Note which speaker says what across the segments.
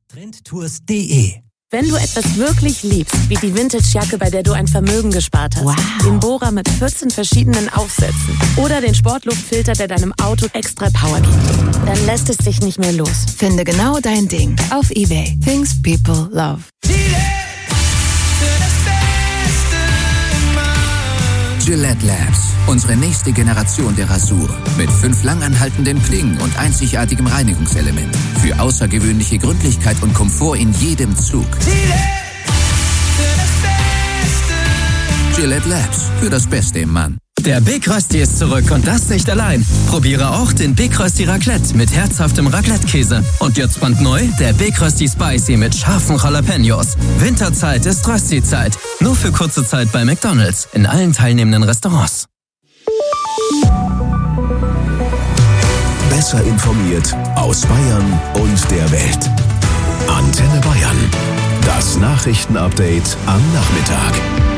Speaker 1: Trendtours.de.
Speaker 2: Wenn du etwas wirklich liebst, wie die Vintage-Jacke, bei der du ein Vermögen gespart hast, den Bohrer mit 14 verschiedenen Aufsätzen oder den Sportluftfilter, der deinem Auto extra Power gibt, dann lässt es sich nicht mehr los. Finde genau dein Ding auf eBay. Things people love.
Speaker 3: Gillette Labs, unsere nächste Generation der Rasur. Mit 5 langanhaltenden Klingen und einzigartigem Reinigungselement. Für außergewöhnliche Gründlichkeit und Komfort in jedem Zug. Gillette Labs, für das Beste im Mann.
Speaker 4: Der Big Rösti ist zurück und das nicht allein. Probiere auch den Big Rösti Raclette mit herzhaftem Raclette-Käse. Und jetzt brandneu, der Big Rösti Spicy mit scharfen Jalapenos. Winterzeit ist Rösti-Zeit. Nur für kurze Zeit bei McDonald's. In allen teilnehmenden Restaurants.
Speaker 5: Besser informiert aus Bayern und der Welt. Antenne Bayern. Das Nachrichtenupdate am Nachmittag.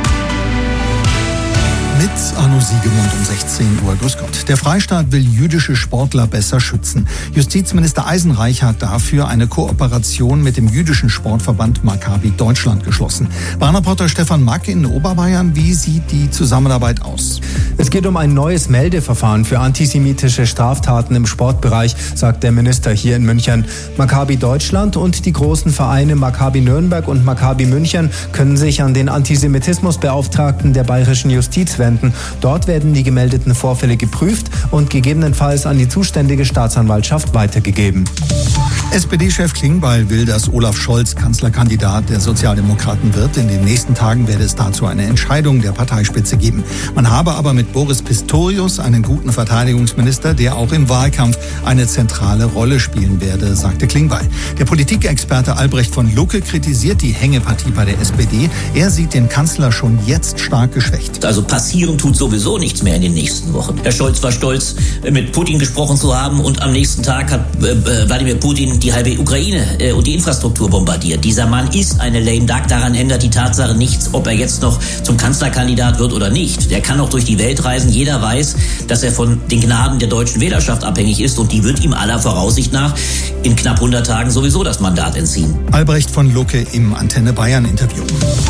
Speaker 6: Mit Arno Siegemund um 16 Uhr. Grüß Gott. Der Freistaat will jüdische Sportler besser schützen. Justizminister Eisenreich hat dafür eine Kooperation mit dem jüdischen Sportverband Maccabi Deutschland geschlossen. Bahnreporter Stefan Mack in Oberbayern. Wie sieht die Zusammenarbeit aus?
Speaker 7: Es geht um ein neues Meldeverfahren für antisemitische Straftaten im Sportbereich, sagt der Minister hier in München. Maccabi Deutschland und die großen Vereine Maccabi Nürnberg und Maccabi München können sich an den Antisemitismusbeauftragten der bayerischen Justiz wenden. Dort werden die gemeldeten Vorfälle geprüft und gegebenenfalls an die zuständige Staatsanwaltschaft weitergegeben.
Speaker 6: SPD-Chef Klingbeil will, dass Olaf Scholz Kanzlerkandidat der Sozialdemokraten wird. In den nächsten Tagen werde es dazu eine Entscheidung der Parteispitze geben. Man habe aber mit Boris Pistorius einen guten Verteidigungsminister, der auch im Wahlkampf eine zentrale Rolle spielen werde, sagte Klingbeil. Der Politikexperte Albrecht von Lucke kritisiert die Hängepartie bei der SPD. Er sieht den Kanzler schon jetzt stark geschwächt.
Speaker 8: Also passieren tut sowieso nichts mehr in den nächsten Wochen. Herr Scholz war stolz, mit Putin gesprochen zu haben und am nächsten Tag hat Wladimir Putin die halbe Ukraine und die Infrastruktur bombardiert. Dieser Mann ist eine lame duck. Daran ändert die Tatsache nichts, ob er jetzt noch zum Kanzlerkandidat wird oder nicht. Der kann auch durch die Welt reisen. Jeder weiß, dass er von den Gnaden der deutschen Wählerschaft abhängig ist und die wird ihm aller Voraussicht nach in knapp 100 Tagen sowieso das Mandat entziehen.
Speaker 6: Albrecht von Lucke im Antenne Bayern Interview.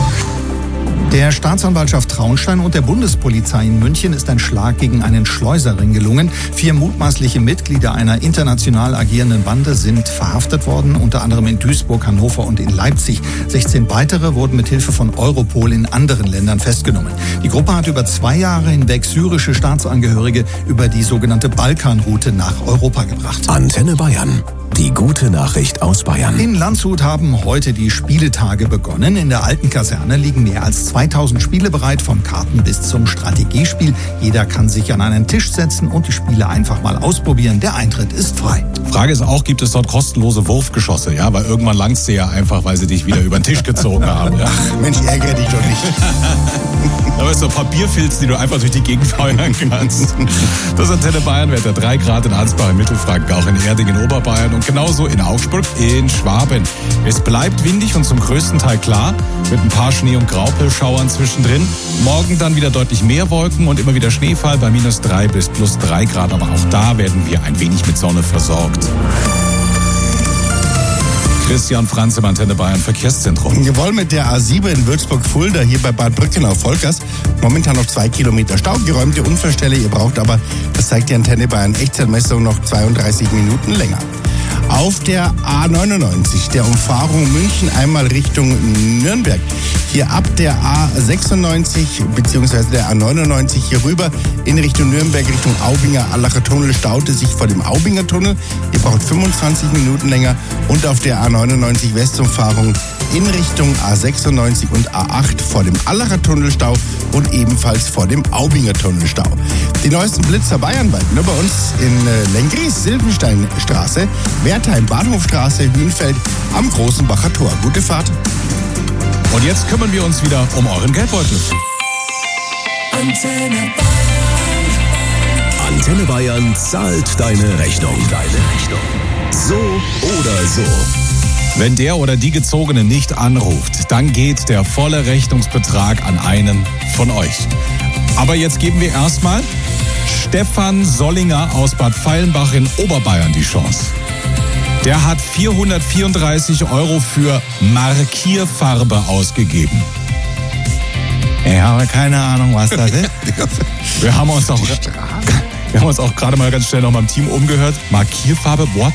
Speaker 6: Der Staatsanwaltschaft Traunstein und der Bundespolizei in München ist ein Schlag gegen einen Schleuserring gelungen. 4 mutmaßliche Mitglieder einer international agierenden Bande sind verhaftet worden, unter anderem in Duisburg, Hannover und in Leipzig. 16 weitere wurden mit Hilfe von Europol in anderen Ländern festgenommen. Die Gruppe hat über 2 Jahre hinweg syrische Staatsangehörige über die sogenannte Balkanroute nach Europa gebracht.
Speaker 5: Antenne Bayern. Die gute Nachricht aus Bayern.
Speaker 6: In Landshut haben heute die Spieletage begonnen. In der alten Kaserne liegen mehr als 2000 Spiele bereit, vom Karten- bis zum Strategiespiel. Jeder kann sich an einen Tisch setzen und die Spiele einfach mal ausprobieren. Der Eintritt ist frei.
Speaker 9: Frage ist auch, gibt es dort kostenlose Wurfgeschosse? Ja, weil irgendwann langt's dir ja einfach, weil sie dich wieder über den Tisch gezogen haben. Ja.
Speaker 10: Ach, Mensch, ärgere dich doch nicht.
Speaker 9: Da ist so Papierfilz, die du einfach durch die Gegend feuern kannst. Das ist Antenne Bayern, Wetter 3 Grad in Ansbach in Mittelfranken, auch in Erding in Oberbayern und genauso in Augsburg in Schwaben. Es bleibt windig und zum größten Teil klar, mit ein paar Schnee- und Graupelschauern zwischendrin. Morgen dann wieder deutlich mehr Wolken und immer wieder Schneefall bei -3 bis +3 Grad. Aber auch da werden wir ein wenig mit Sonne versorgt. Christian Franz im Antenne Bayern Verkehrszentrum.
Speaker 10: Jawohl, mit der A7 in Würzburg-Fulda, hier bei Bad Brückenau-Volkers. Momentan noch 2 Kilometer Stau, geräumte Unfallstelle. Ihr braucht aber, das zeigt die Antenne Bayern Echtzeitmessung, noch 32 Minuten länger. Auf der A99, der Umfahrung München, einmal Richtung Nürnberg. Hier ab der A96 bzw. der A99 hier rüber in Richtung Nürnberg, Richtung Aubinger Allacher Tunnel staute sich vor dem Aubinger Tunnel. Ihr braucht 25 Minuten länger. Und auf der A99 Westumfahrung in Richtung A96 und A8 vor dem Allacher Tunnelstau und ebenfalls vor dem Aubinger Tunnelstau. Die neuesten Blitzer bayernweit nur bei uns in Lengries, Silvensteinstraße, Wertheim, Bahnhofstraße, Hühnfeld am Großenbacher Tor. Gute Fahrt.
Speaker 9: Und jetzt kümmern wir uns wieder um euren Geldbeutel.
Speaker 5: Antenne Bayern zahlt deine Rechnung. So oder so.
Speaker 9: Wenn der oder die Gezogene nicht anruft, dann geht der volle Rechnungsbetrag an einen von euch. Aber jetzt geben wir erstmal Stefan Sollinger aus Bad Feilenbach in Oberbayern die Chance. Der hat 434 € für Markierfarbe ausgegeben.
Speaker 10: Ich habe keine Ahnung, was das ist.
Speaker 9: Wir haben uns auch gerade mal ganz schnell noch mal im Team umgehört. Markierfarbe, what?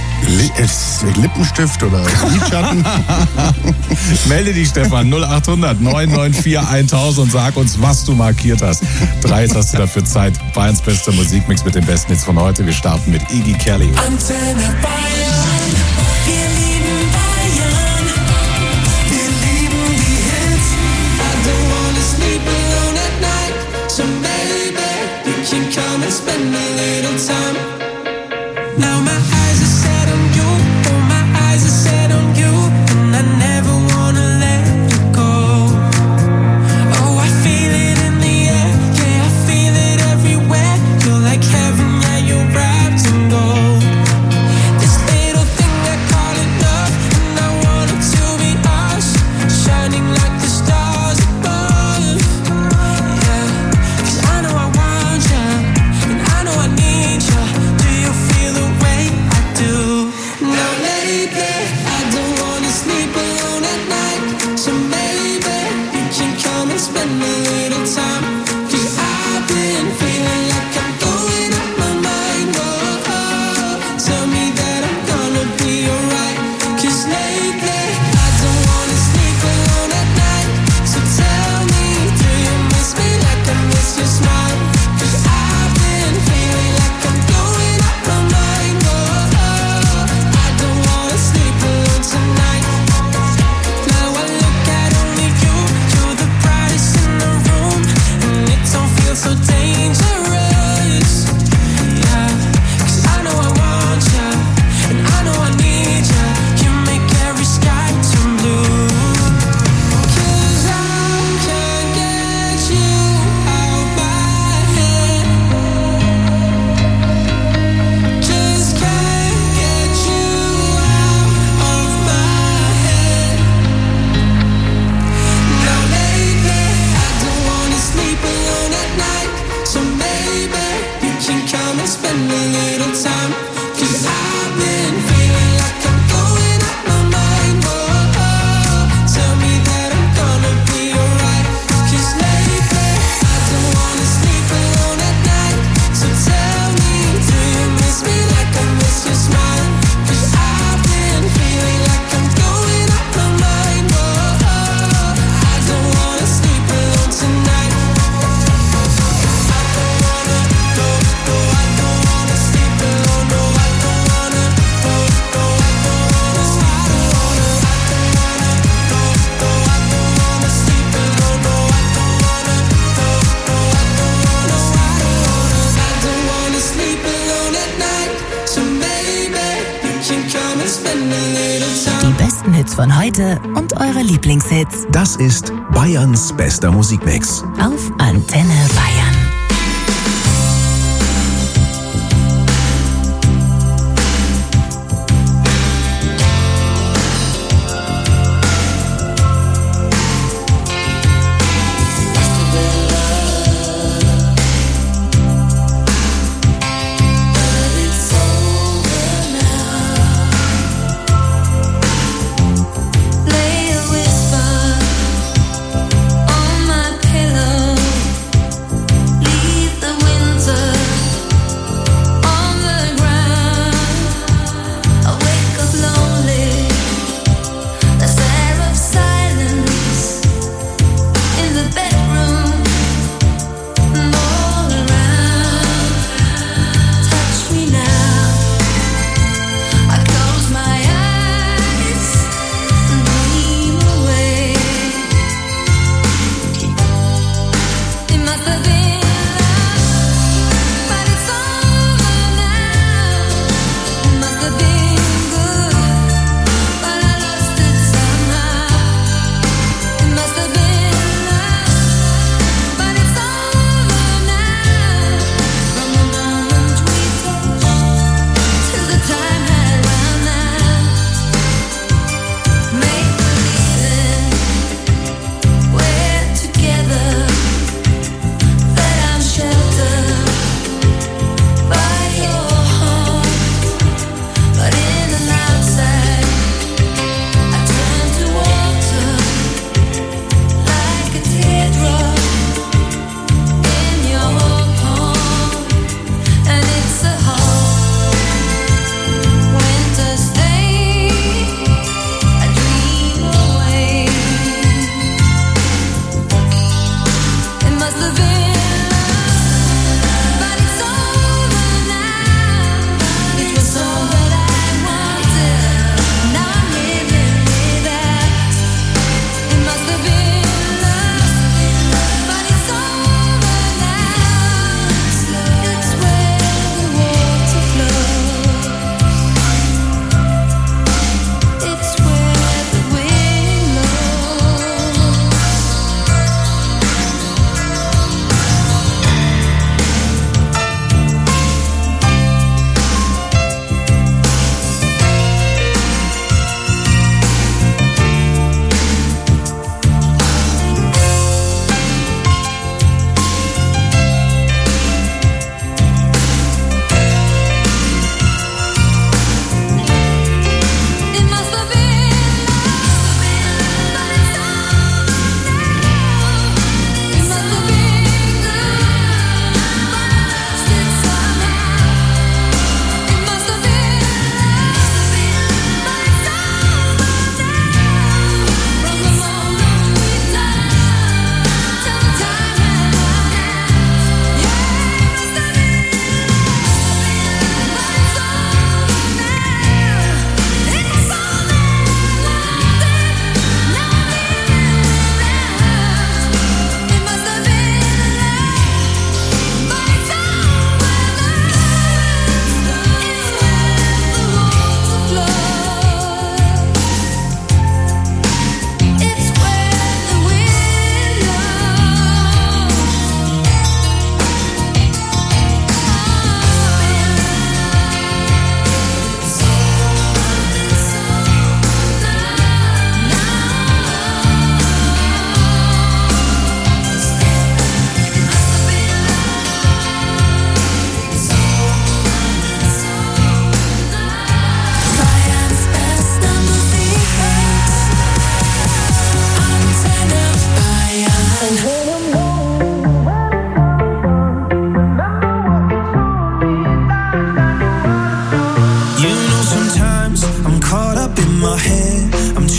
Speaker 10: Lippenstift oder Lidschatten?
Speaker 9: Melde dich, Stefan, 0800 994 1000 und sag uns, was du markiert hast. 3 hast du dafür Zeit. Bayerns bester Musikmix mit den besten Hits von heute. Wir starten mit Iggy Kelly.
Speaker 1: Antenne Bayern, wir lieben Bayern, wir lieben die Hits. I don't wanna sleep alone at night, so maybe you can come and spend a little time. Now my eyes are set on you, oh my eyes are set on you, and I never wanna let you go. Oh, I feel it in the air, yeah, I feel it everywhere. You're like heaven, yeah, you're wrapped in gold. This little thing I call it love, and I want it to be us, shining like the stars above. Yeah, 'cause I know I want you, and I know I need you. Do you feel the way I do? Now lately, I don't wanna sleep alone at night, so maybe you can come and spend a little time. 'Cause I've been feeling like I'm going out my mind. Oh, oh, tell me that I'm gonna be alright. 'Cause lately, I don't wanna sleep alone at night, so tell me, do you miss me like I miss your smile? 'Cause I've been feeling like I'm going out my mind. Oh, oh, I don't wanna sleep alone tonight. Now I look at only you, you're the brightest in the room, and it don't feel so dangerous. Yeah, 'cause I know I want you, and I know I need you. You make every sky turn blue. 'Cause I can't get you out my head. Just can't get you out of my head. Now lately, I don't wanna sleep alone at night, so maybe you can come and spend a little time. 'Cause I've been feeling like I'm going out my mind. Oh, oh, tell me that I'm gonna be alright. 'Cause lately, I don't wanna sleep alone at night, so tell me, do you miss me like I miss your smile? 'Cause I've been feeling like I'm going out my mind. Oh, oh, I don't wanna sleep alone tonight. I don't wanna, no, no, I don't wanna sleep alone. No, I don't wanna, no, no, I don't wanna sleep alone. I don't wanna, no, no, I don't wanna sleep alone. No, I don't wanna, no, no, I don't wanna sleep alone. I don't wanna sleep alone at night, so maybe you can come and spend a little time.
Speaker 2: Die besten Hits von heute und eure Lieblingshits
Speaker 5: Das ist Bayerns bester Musikmix.
Speaker 2: auf Antenne Bayern.
Speaker 1: Lay a whisper on my pillow.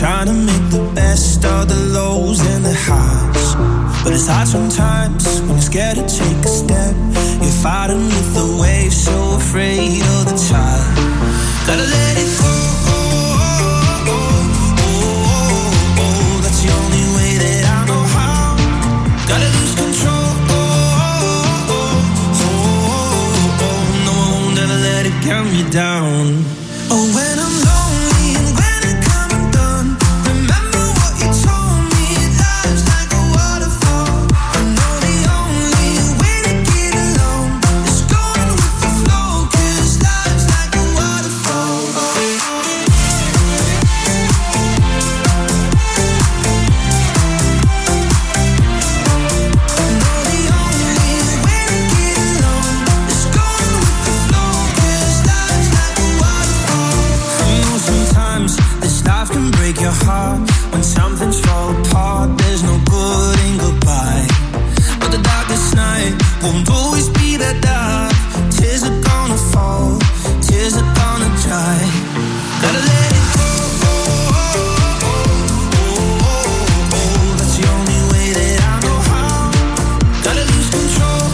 Speaker 1: trying to make the best of the lows and the highs. But it's hard sometimes when you're scared to take a step. You're fighting with the waves, so afraid of the tide. Gotta let it go. That's the only way that I know how. Gotta lose control. No, I won't ever let it count me down. Oh, when I'm lonely and when I come undone, remember what you told me. Life's like a waterfall. I know the only way to get along is going with the flow, 'cause life's like a waterfall. I know the only way to get along is going with the flow, 'cause life's like a waterfall. I know sometimes this life can break your heart. When something's fall apart, there's no good in goodbye. But the darkest night won't always be that dark. Tears are gonna fall, tears are gonna dry. Gotta let it go. That's the only way that I know how. Gotta lose control.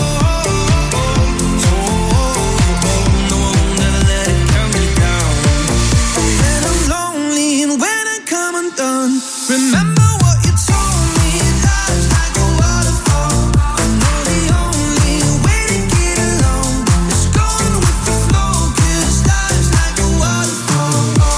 Speaker 1: No, I won't ever let it count me down. When I'm lonely and when I come undone, remember what you told me. Life's like a waterfall. I know the only way to get along is going with the flow, 'cause life's like a waterfall.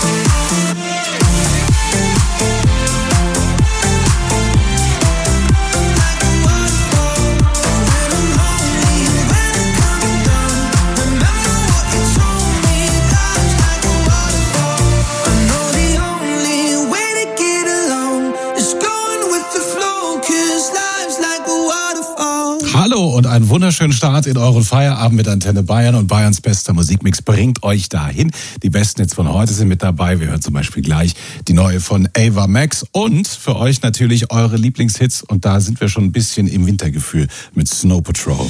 Speaker 1: Like a waterfall. When I'm lonely and when I come undone, remember what you told me. Life's like a waterfall. I know the only way to get along is going with the flow, 'cause life's like a waterfall.
Speaker 9: Hallo und einen wunderschönen Start in euren Feierabend mit Antenne Bayern und Bayerns bester Musikmix bringt euch dahin. Die besten Hits von heute sind mit dabei. Wir hören zum Beispiel gleich die neue von Ava Max und für euch natürlich eure Lieblingshits. Und da sind wir schon ein bisschen im Wintergefühl mit Snow Patrol.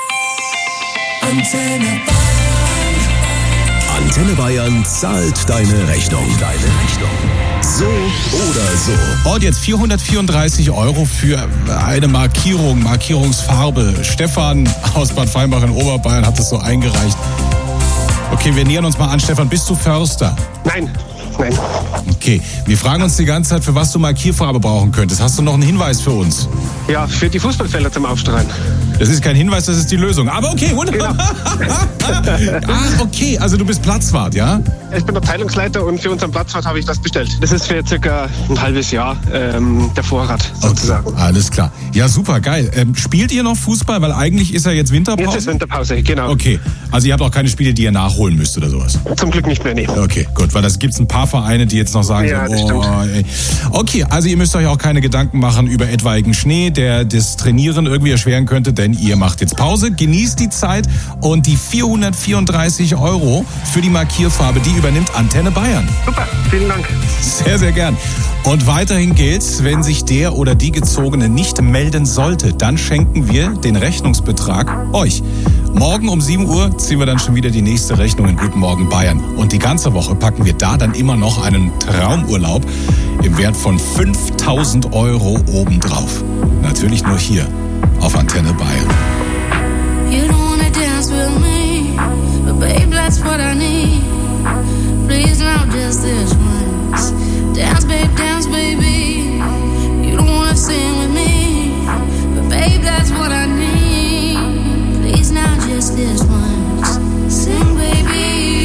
Speaker 5: Antenne Bayern zahlt deine Rechnung. So oder so.
Speaker 9: Und jetzt 434 € für eine Markierungsfarbe. Stefan aus Bad Freimbach in Oberbayern hat das so eingereicht. Okay, wir nähern uns mal an. Stefan, bist du Förster?
Speaker 11: Nein.
Speaker 9: Okay, wir fragen uns die ganze Zeit, für was du Markierfarbe brauchen könntest. Hast du noch einen Hinweis für uns?
Speaker 11: Ja, für die Fußballfelder zum Aufstreuen.
Speaker 9: Das ist kein Hinweis, das ist die Lösung. Aber okay, wunderbar.
Speaker 11: Genau.
Speaker 9: Okay, also du bist Platzwart, ja?
Speaker 11: Ich bin Abteilungsleiter und für unseren Platzwart habe ich das bestellt. Das ist für circa ein halbes Jahr der Vorrat sozusagen.
Speaker 9: Okay, alles klar. Ja, super, geil. Spielt ihr noch Fußball? Weil eigentlich ist ja jetzt Winterpause.
Speaker 11: Jetzt ist Winterpause, genau.
Speaker 9: Okay, also ihr habt auch keine Spiele, die ihr nachholen müsst oder sowas?
Speaker 11: Zum Glück nicht mehr, nee.
Speaker 9: Okay, gut, weil das gibt's ein paar Vereine, die jetzt noch sagen,
Speaker 11: ja,
Speaker 9: so,
Speaker 11: das stimmt.
Speaker 9: Ey. Okay, also ihr müsst euch auch keine Gedanken machen über etwaigen Schnee, der das Trainieren irgendwie erschweren könnte, denn ihr macht jetzt Pause, genießt die Zeit und die 434 € für die Markierfarbe, die übernimmt Antenne Bayern.
Speaker 11: Super, vielen Dank.
Speaker 9: Sehr, sehr gern. Und weiterhin gilt, wenn sich der oder die Gezogene nicht melden sollte, dann schenken wir den Rechnungsbetrag euch. Morgen um 7 Uhr ziehen wir dann schon wieder die nächste Rechnung in Guten Morgen Bayern. Und die ganze Woche packen wir da dann immer noch einen Traumurlaub im Wert von 5.000 € obendrauf. Natürlich nur hier auf Antenne Bayern.
Speaker 12: You don't wanna dance with me, but babe, that's what I need. Please now just this once. Dance, baby. You don't wanna sing with me, but babe, that's what I need. Please now just this once. Sing, baby.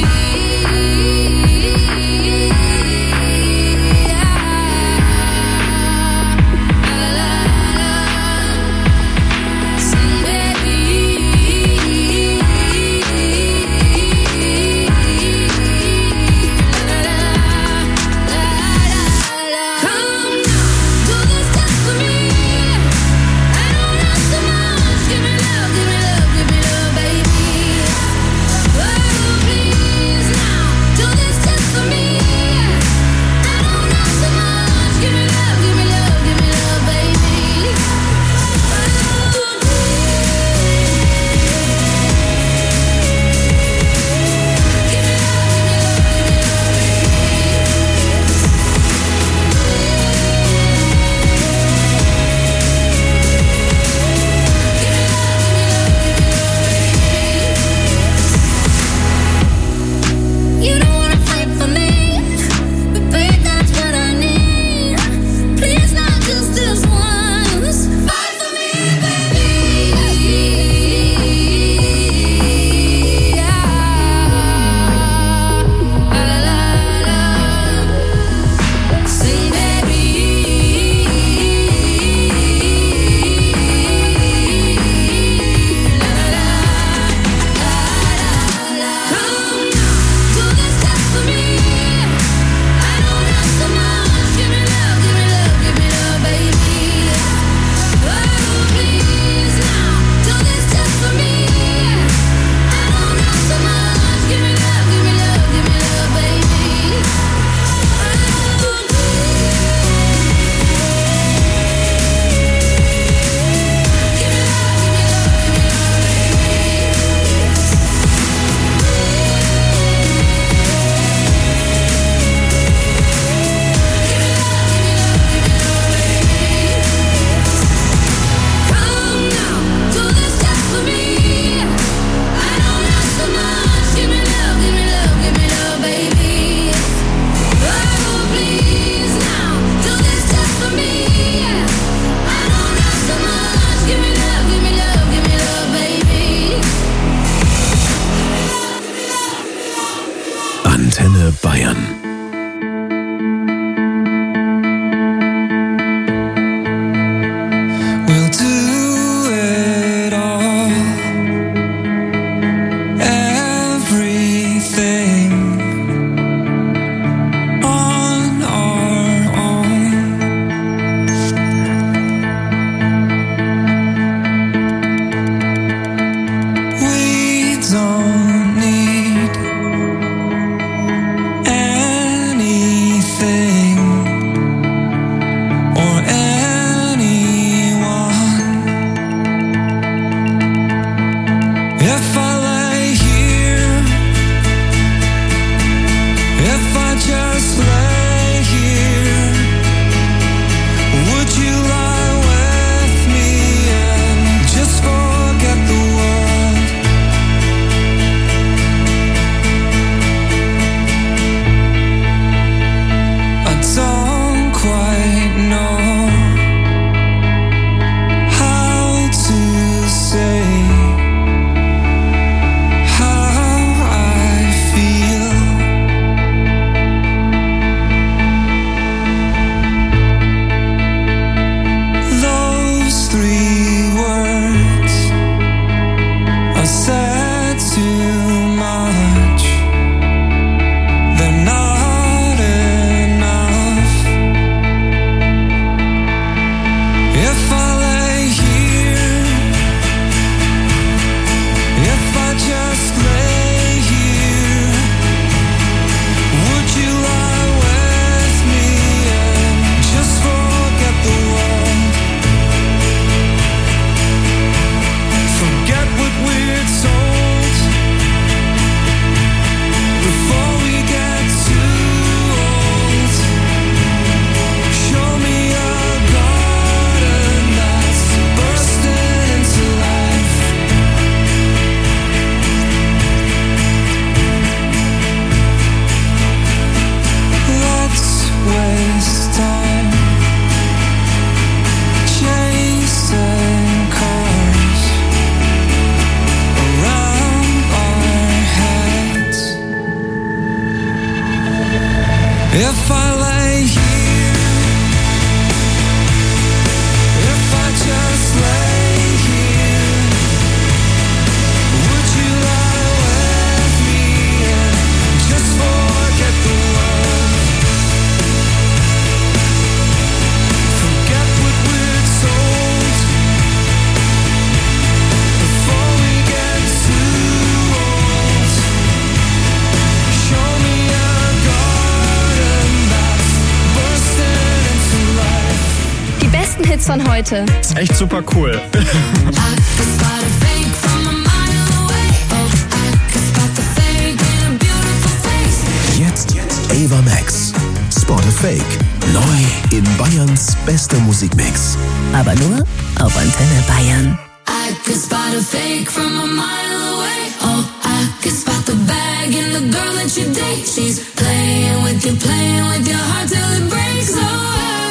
Speaker 13: von heute.
Speaker 14: Ist echt super cool.
Speaker 5: Jetzt Ava Max. Spot a Fake. Neu in Bayerns bester Musikmix.
Speaker 2: Aber nur auf Antenne Bayern.
Speaker 12: I could spot a fake from a mile away. Oh, I could spot the bag in the girl that you date. She's playing with your heart till it breaks. Oh,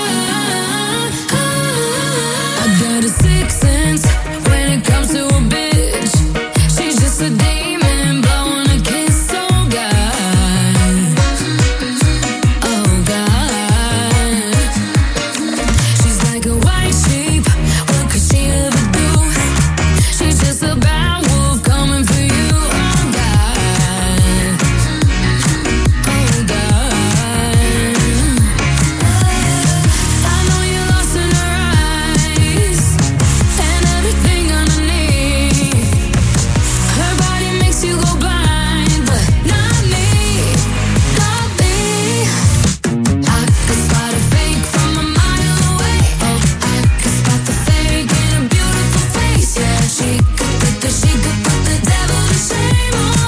Speaker 12: I got a sixth sense when it comes to a bitch. She's just a demon blowing a kiss. Oh God, oh God. She's like a white sheep. What could she ever do? She's just a bad wolf coming for you. Oh God, oh God. I know you're lost in her eyes and everything underneath. Her body makes you go blind, but not me, not me. I could spot a fake from a mile away. Oh, I could spot the fake in a beautiful face. Yeah, she could put the devil to shame. Oh,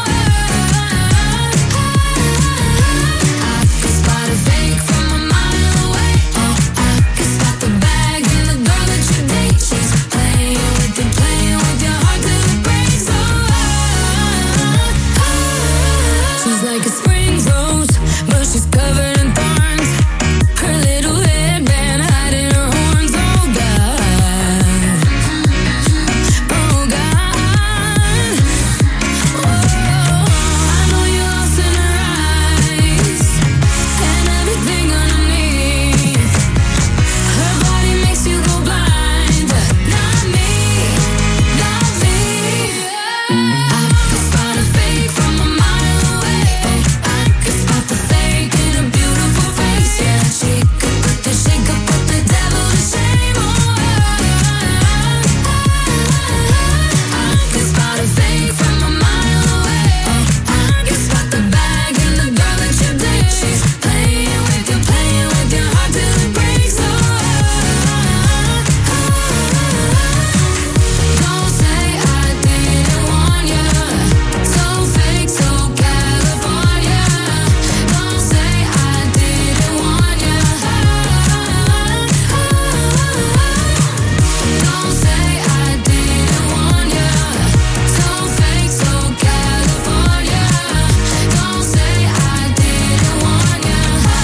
Speaker 12: I could spot a fake from a mile away. Oh, I could spot the bag in the girl that you date. She's playing with your heart till it breaks. She's like a spring rose, but she's covered in thorns. Her little headband hiding her horns. Oh God, oh God. I know you're lost in her eyes and everything underneath. Her body makes you go blind, but not me, not me. I could spot a fake from a mile away. Oh, I could spot the fake in a beautiful face. Yeah, she could put the devil to shame. Oh, I could spot a fake from a mile away. Oh, I could spot the bag in the girl that you date. She's playing with your heart till it breaks. Oh, don't say I didn't warn ya. So fake, so California. Don't say I didn't warn ya. Don't say I didn't warn ya. So fake, so California. Don't say I didn't warn ya.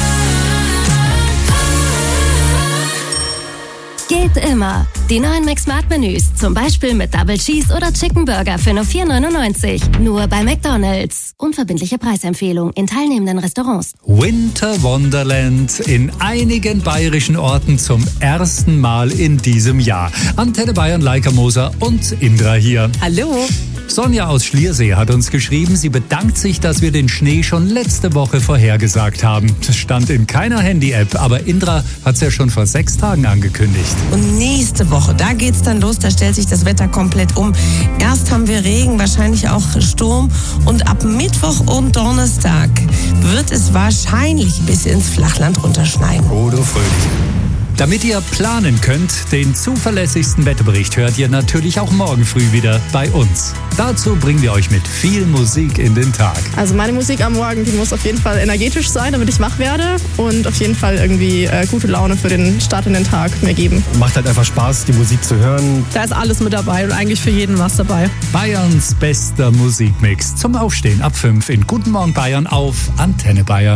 Speaker 13: Geht immer. Die neuen Mix-Smart-Menüs, zum Beispiel mit Double Cheese oder Chicken Burger für nur 4,99. Nur bei McDonald's. Unverbindliche Preisempfehlung in teilnehmenden Restaurants.
Speaker 15: Winter Wonderland in einigen bayerischen Orten zum ersten Mal in diesem Jahr. Antenne Bayern, Leica Moser und Indra hier.
Speaker 2: Hallo.
Speaker 15: Sonja aus Schliersee hat uns geschrieben, sie bedankt sich, dass wir den Schnee schon letzte Woche vorhergesagt haben. Das stand in keiner Handy-App, aber Indra hat es ja schon vor 6 Tagen angekündigt.
Speaker 16: Und nächste Woche, da geht's dann los, da stellt sich das Wetter komplett um. Erst haben wir Regen, wahrscheinlich auch Sturm und ab Mittwoch und Donnerstag wird es wahrscheinlich bis ins Flachland runterschneien.
Speaker 15: Oh, du Fröhliche. Damit ihr planen könnt, den zuverlässigsten Wetterbericht hört ihr natürlich auch morgen früh wieder bei uns. Dazu bringen wir euch mit viel Musik in den Tag.
Speaker 17: Also meine Musik am Morgen, die muss auf jeden Fall energetisch sein, damit ich wach werde und auf jeden Fall irgendwie gute Laune für den Start in den Tag mir geben.
Speaker 14: Macht halt einfach Spaß, die Musik zu hören.
Speaker 17: Da ist alles mit dabei und eigentlich für jeden was dabei.
Speaker 15: Bayerns bester Musikmix zum Aufstehen ab 5 in Guten Morgen Bayern auf Antenne Bayern.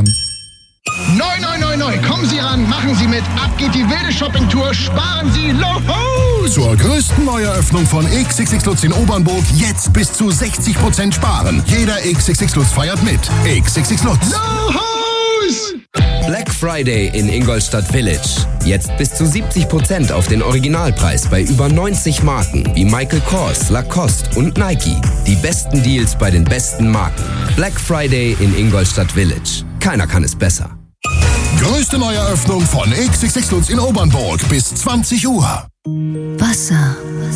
Speaker 18: Neu, neu, neu, neu. Kommen Sie ran, machen Sie mit. Ab geht die wilde Shoppingtour. Sparen Sie Lohos!
Speaker 5: Zur größten Neueröffnung von XXX Lutz in Obernburg jetzt bis zu 60% sparen. Jeder XXX Lutz feiert mit. XXX Lutz.
Speaker 18: Lohos!
Speaker 19: Black Friday in Ingolstadt Village. Jetzt bis zu 70% auf den Originalpreis bei über 90 Marken wie Michael Kors, Lacoste und Nike. Die besten Deals bei den besten Marken. Black Friday in Ingolstadt Village. Keiner kann es besser.
Speaker 5: Größte Neueröffnung von XXX Lutz in Obernburg bis 20 Uhr.
Speaker 20: Wasser,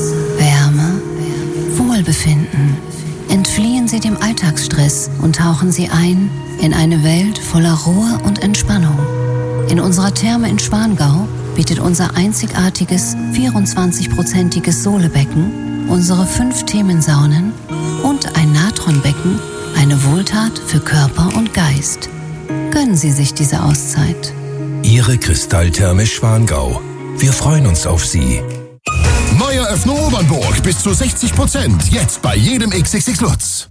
Speaker 20: Wärme, Wohlbefinden. Entfliehen Sie dem Alltagsstress und tauchen Sie ein in eine Welt voller Ruhe und Entspannung. In unserer Therme in Schwangau bietet unser einzigartiges 24-prozentiges Sohlebecken, unsere 5 Themensaunen und ein Natronbecken eine Wohltat für Körper und Geist. Gönnen Sie sich diese Auszeit.
Speaker 5: Ihre Kristalltherme Schwangau. Wir freuen uns auf Sie.
Speaker 21: Neue Öffnung Obernburg bis zu 60%. Jetzt bei jedem XXX Lutz.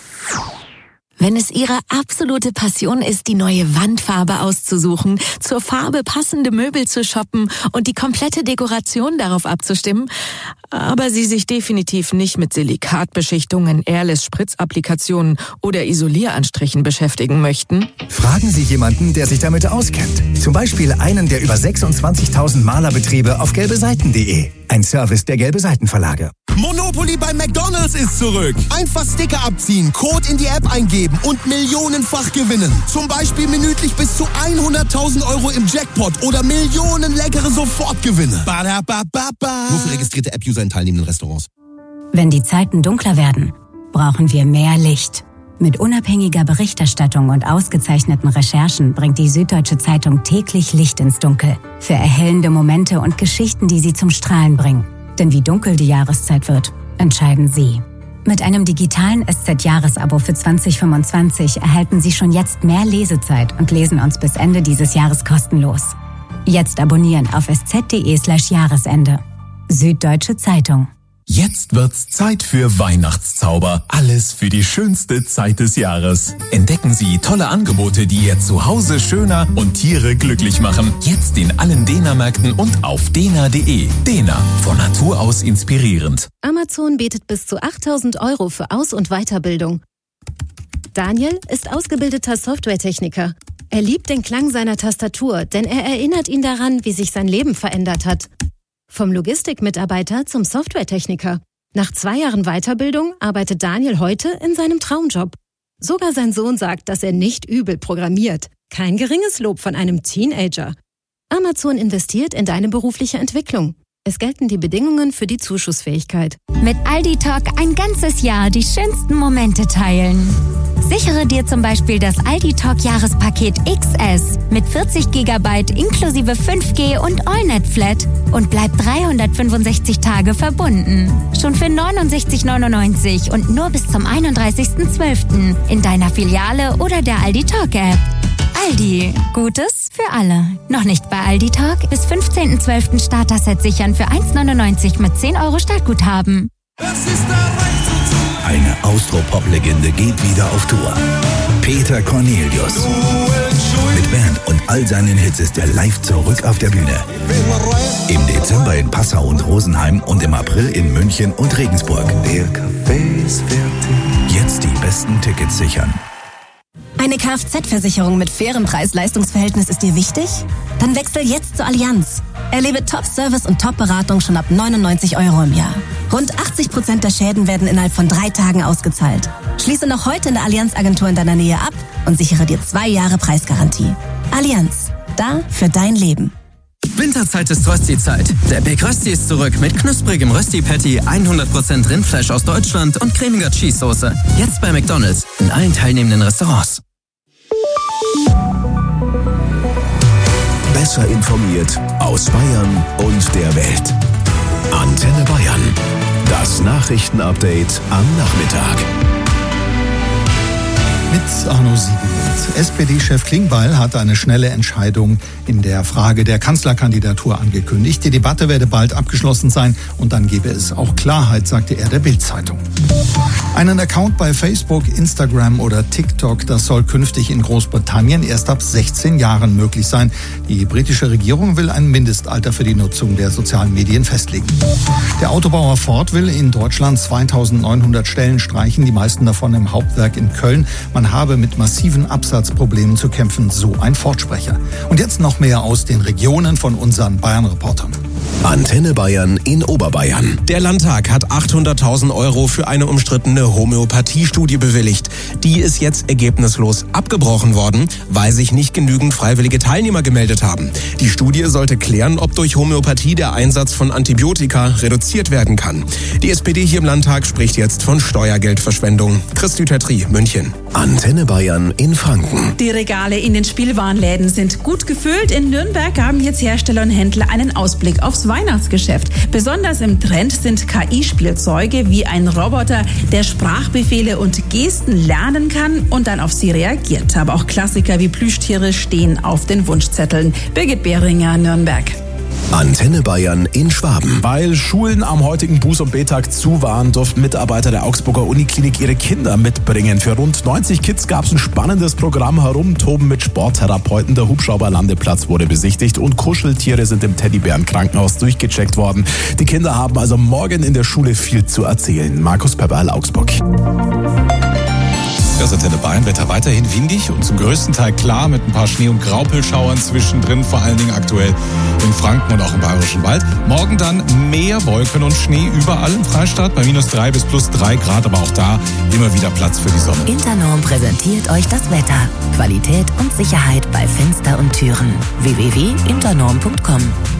Speaker 2: Wenn es Ihre absolute Passion ist, die neue Wandfarbe auszusuchen, zur Farbe passende Möbel zu shoppen und die komplette Dekoration darauf abzustimmen, aber Sie sich definitiv nicht mit Silikatbeschichtungen, Airless-Spritzapplikationen oder Isolieranstrichen beschäftigen möchten?
Speaker 22: Fragen Sie jemanden, der sich damit auskennt. Zum Beispiel einen der über 26.000 Malerbetriebe auf gelbeseiten.de. Ein Service der Gelbe Seiten Verlage.
Speaker 23: Monopoly bei McDonald's ist zurück. Einfach Sticker abziehen, Code in die App eingeben und millionenfach gewinnen. Zum Beispiel minütlich bis zu 100.000 € im Jackpot oder Millionen leckere Sofortgewinne. Nur für registrierte App-User in teilnehmenden Restaurants.
Speaker 24: Wenn die Zeiten dunkler werden, brauchen wir mehr Licht. Mit unabhängiger Berichterstattung und ausgezeichneten Recherchen bringt die Süddeutsche Zeitung täglich Licht ins Dunkel. Für erhellende Momente und Geschichten, die sie zum Strahlen bringen. Denn wie dunkel die Jahreszeit wird, entscheiden Sie. Mit einem digitalen SZ-Jahresabo für 2025 erhalten Sie schon jetzt mehr Lesezeit und lesen uns bis Ende dieses Jahres kostenlos. Jetzt abonnieren auf sz.de/Jahresende. Süddeutsche Zeitung.
Speaker 25: Jetzt wird's Zeit für Weihnachtszauber. Alles für die schönste Zeit des Jahres. Entdecken Sie tolle Angebote, die Ihr Zuhause schöner und Tiere glücklich machen. Jetzt in allen Dena-Märkten und auf dena.de. Dena, von Natur aus inspirierend.
Speaker 26: Amazon bietet bis zu 8.000 € für Aus- und Weiterbildung. Daniel ist ausgebildeter Softwaretechniker. Er liebt den Klang seiner Tastatur, denn er erinnert ihn daran, wie sich sein Leben verändert hat. Vom Logistikmitarbeiter zum Softwaretechniker. Nach 2 Jahren Weiterbildung arbeitet Daniel heute in seinem Traumjob. Sogar sein Sohn sagt, dass er nicht übel programmiert. Kein geringes Lob von einem Teenager. Amazon investiert in deine berufliche Entwicklung. Es gelten die Bedingungen für die Zuschussfähigkeit.
Speaker 24: Mit Aldi Talk ein ganzes Jahr die schönsten Momente teilen. Sichere dir zum Beispiel das Aldi Talk Jahrespaket XS mit 40 GB inklusive 5G und AllNet Flat und bleib 365 Tage verbunden. Schon für 69,99 und nur bis zum 31.12. in deiner Filiale oder der Aldi Talk App. Aldi, Gutes für alle. Noch nicht bei Aldi Talk? Bis 15.12. Starter-Set sichern für 1,99 mit 10 € Startguthaben.
Speaker 22: Eine Austropop-Legende geht wieder auf Tour. Peter Cornelius. Mit Band und all seinen Hits ist er live zurück auf der Bühne. Im Dezember in Passau und Rosenheim und im April in München und Regensburg. Der Kaffee ist fertig. Jetzt die besten Tickets sichern.
Speaker 27: Eine Kfz-Versicherung mit fairem Preis-Leistungs-Verhältnis ist dir wichtig? Dann wechsel jetzt zur Allianz. Erlebe Top-Service und Top-Beratung schon ab 99 € im Jahr. Rund 80% der Schäden werden innerhalb von 3 Tagen ausgezahlt. Schließe noch heute eine Allianz-Agentur in deiner Nähe ab und sichere dir 2 Jahre Preisgarantie. Allianz, da für dein Leben.
Speaker 4: Winterzeit ist Rösti-Zeit. Der Big Rösti ist zurück mit knusprigem Rösti-Patty, 100% Rindfleisch aus Deutschland und cremiger Cheese-Soße. Jetzt bei McDonald's in allen teilnehmenden Restaurants.
Speaker 5: Besser informiert aus Bayern und der Welt. Antenne Bayern. Das Nachrichtenupdate am Nachmittag.
Speaker 6: Mit Arno Siegmund. SPD-Chef Klingbeil hat eine schnelle Entscheidung in der Frage der Kanzlerkandidatur angekündigt. Die Debatte werde bald abgeschlossen sein und dann gebe es auch Klarheit, sagte er der Bild-Zeitung. Einen Account bei Facebook, Instagram oder TikTok, das soll künftig in Großbritannien erst ab 16 Jahren möglich sein. Die britische Regierung will ein Mindestalter für die Nutzung der sozialen Medien festlegen. Der Autobauer Ford will in Deutschland 2.900 Stellen streichen, die meisten davon im Hauptwerk in Köln. Man habe mit massiven Absatzproblemen zu kämpfen, so ein Ford-Sprecher. Und jetzt noch mehr aus den Regionen von unseren Bayern-Reportern.
Speaker 5: Antenne Bayern in Oberbayern.
Speaker 1: Der Landtag hat 800.000 € für eine umstrittene Homöopathiestudie bewilligt. Die ist jetzt ergebnislos abgebrochen worden, weil sich nicht genügend freiwillige Teilnehmer gemeldet haben. Die Studie sollte klären, ob durch Homöopathie der Einsatz von Antibiotika reduziert werden kann. Die SPD hier im Landtag spricht jetzt von Steuergeldverschwendung. Christi Tetri, München.
Speaker 5: Antenne Bayern in Franken.
Speaker 3: Die Regale in den Spielwarenläden sind gut gefüllt. In Nürnberg haben jetzt Hersteller und Händler einen Ausblick aufs Weihnachtsgeschäft. Besonders im Trend sind KI-Spielzeuge wie ein Roboter, der Sprachbefehle und Gesten lernen kann und dann auf sie reagiert. Aber auch Klassiker wie Plüschtiere stehen auf den Wunschzetteln. Birgit Behringer, Nürnberg.
Speaker 5: Antenne Bayern in Schwaben.
Speaker 7: Weil Schulen am heutigen Buß- und Betag zu waren, durften Mitarbeiter der Augsburger Uniklinik ihre Kinder mitbringen. Für rund 90 Kids gab es ein spannendes Programm, Herumtoben mit Sporttherapeuten. Der Hubschrauberlandeplatz wurde besichtigt und Kuscheltiere sind im Teddybärenkrankenhaus durchgecheckt worden. Die Kinder haben also morgen in der Schule viel zu erzählen. Markus Pepperl, Augsburg.
Speaker 8: Das Antenne Bayern, Wetter weiterhin windig und zum größten Teil klar mit ein paar Schnee- und Graupelschauern zwischendrin, vor allen Dingen aktuell in Franken und auch im Bayerischen Wald. Morgen dann mehr Wolken und Schnee überall im Freistaat bei -3 bis +3 Grad, aber auch da immer wieder Platz für die Sonne.
Speaker 9: Internorm präsentiert euch das Wetter. Qualität und Sicherheit bei Fenster und Türen. www.internorm.com.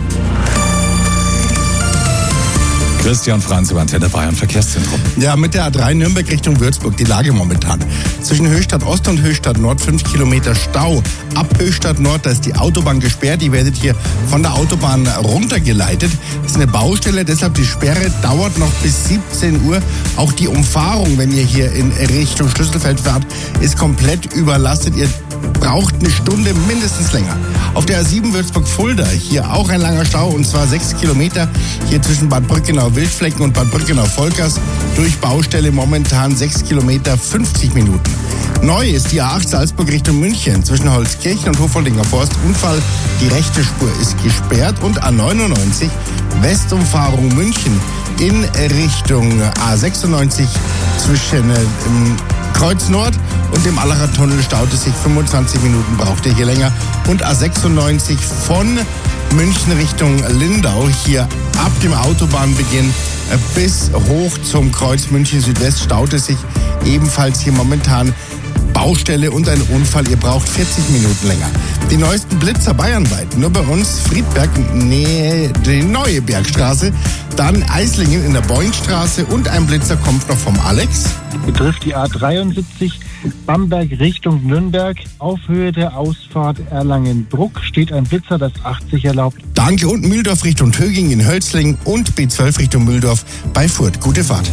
Speaker 8: Christian Franz über Antenne Bayern Verkehrszentrum.
Speaker 10: Ja, mit der A3 Nürnberg Richtung Würzburg die Lage momentan. Zwischen Höchstadt Ost und Höchstadt Nord 5 Kilometer Stau. Ab Höchstadt Nord, da ist die Autobahn gesperrt. Ihr werdet hier von der Autobahn runtergeleitet. Das ist eine Baustelle, deshalb die Sperre dauert noch bis 17 Uhr. Auch die Umfahrung, wenn ihr hier in Richtung Schlüsselfeld fahrt, ist komplett überlastet. Ihr braucht eine Stunde mindestens länger. Auf der A7 Würzburg-Fulda, hier auch ein langer Stau, und zwar 6 Kilometer. Hier zwischen Bad Brückenau-Wildflecken und Bad Brückenau-Volkers. Durch Baustelle momentan 6 Kilometer, 50 Minuten. Neu ist die A8 Salzburg Richtung München. Zwischen Holzkirchen und Hofoldinger Forst Unfall. Die rechte Spur ist gesperrt. Und A99 Westumfahrung München in Richtung A96 zwischen Kreuz Nord und dem Allacher Tunnel staut es sich 25 Minuten, braucht ihr hier länger. Und A96 von München Richtung Lindau, hier ab dem Autobahnbeginn bis hoch zum Kreuz München Südwest staut es sich ebenfalls hier momentan. Baustelle und ein Unfall, ihr braucht 40 Minuten länger. Die neuesten Blitzer bayernweit, nur bei uns Friedberg, die neue Bergstraße, dann Eislingen in der Boingstraße und ein Blitzer kommt noch vom Alex.
Speaker 11: Betrifft die A73 Bamberg Richtung Nürnberg. Auf Höhe der Ausfahrt Erlangen-Bruck steht ein Blitzer, das 80 erlaubt.
Speaker 10: Danke. Und Mühldorf Richtung Töging in Hölzling und B12 Richtung Mühldorf bei Furth. Gute Fahrt.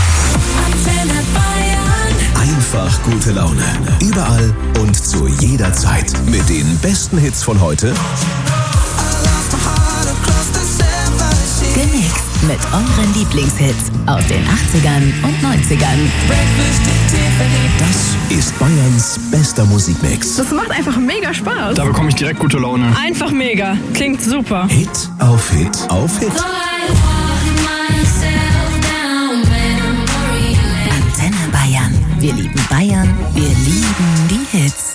Speaker 5: Einfach gute Laune. Überall und zu jeder Zeit. Mit den besten Hits von heute.
Speaker 9: Gemixt mit euren Lieblingshits aus den 80ern und 90ern.
Speaker 5: Das ist Bayerns bester Musikmix.
Speaker 17: Das macht einfach mega Spaß.
Speaker 7: Da bekomme ich direkt gute Laune.
Speaker 17: Einfach mega. Klingt super.
Speaker 5: Hit auf Hit auf Hit.
Speaker 9: Antenne Bayern. Wir lieben Bayern. Wir lieben die Hits.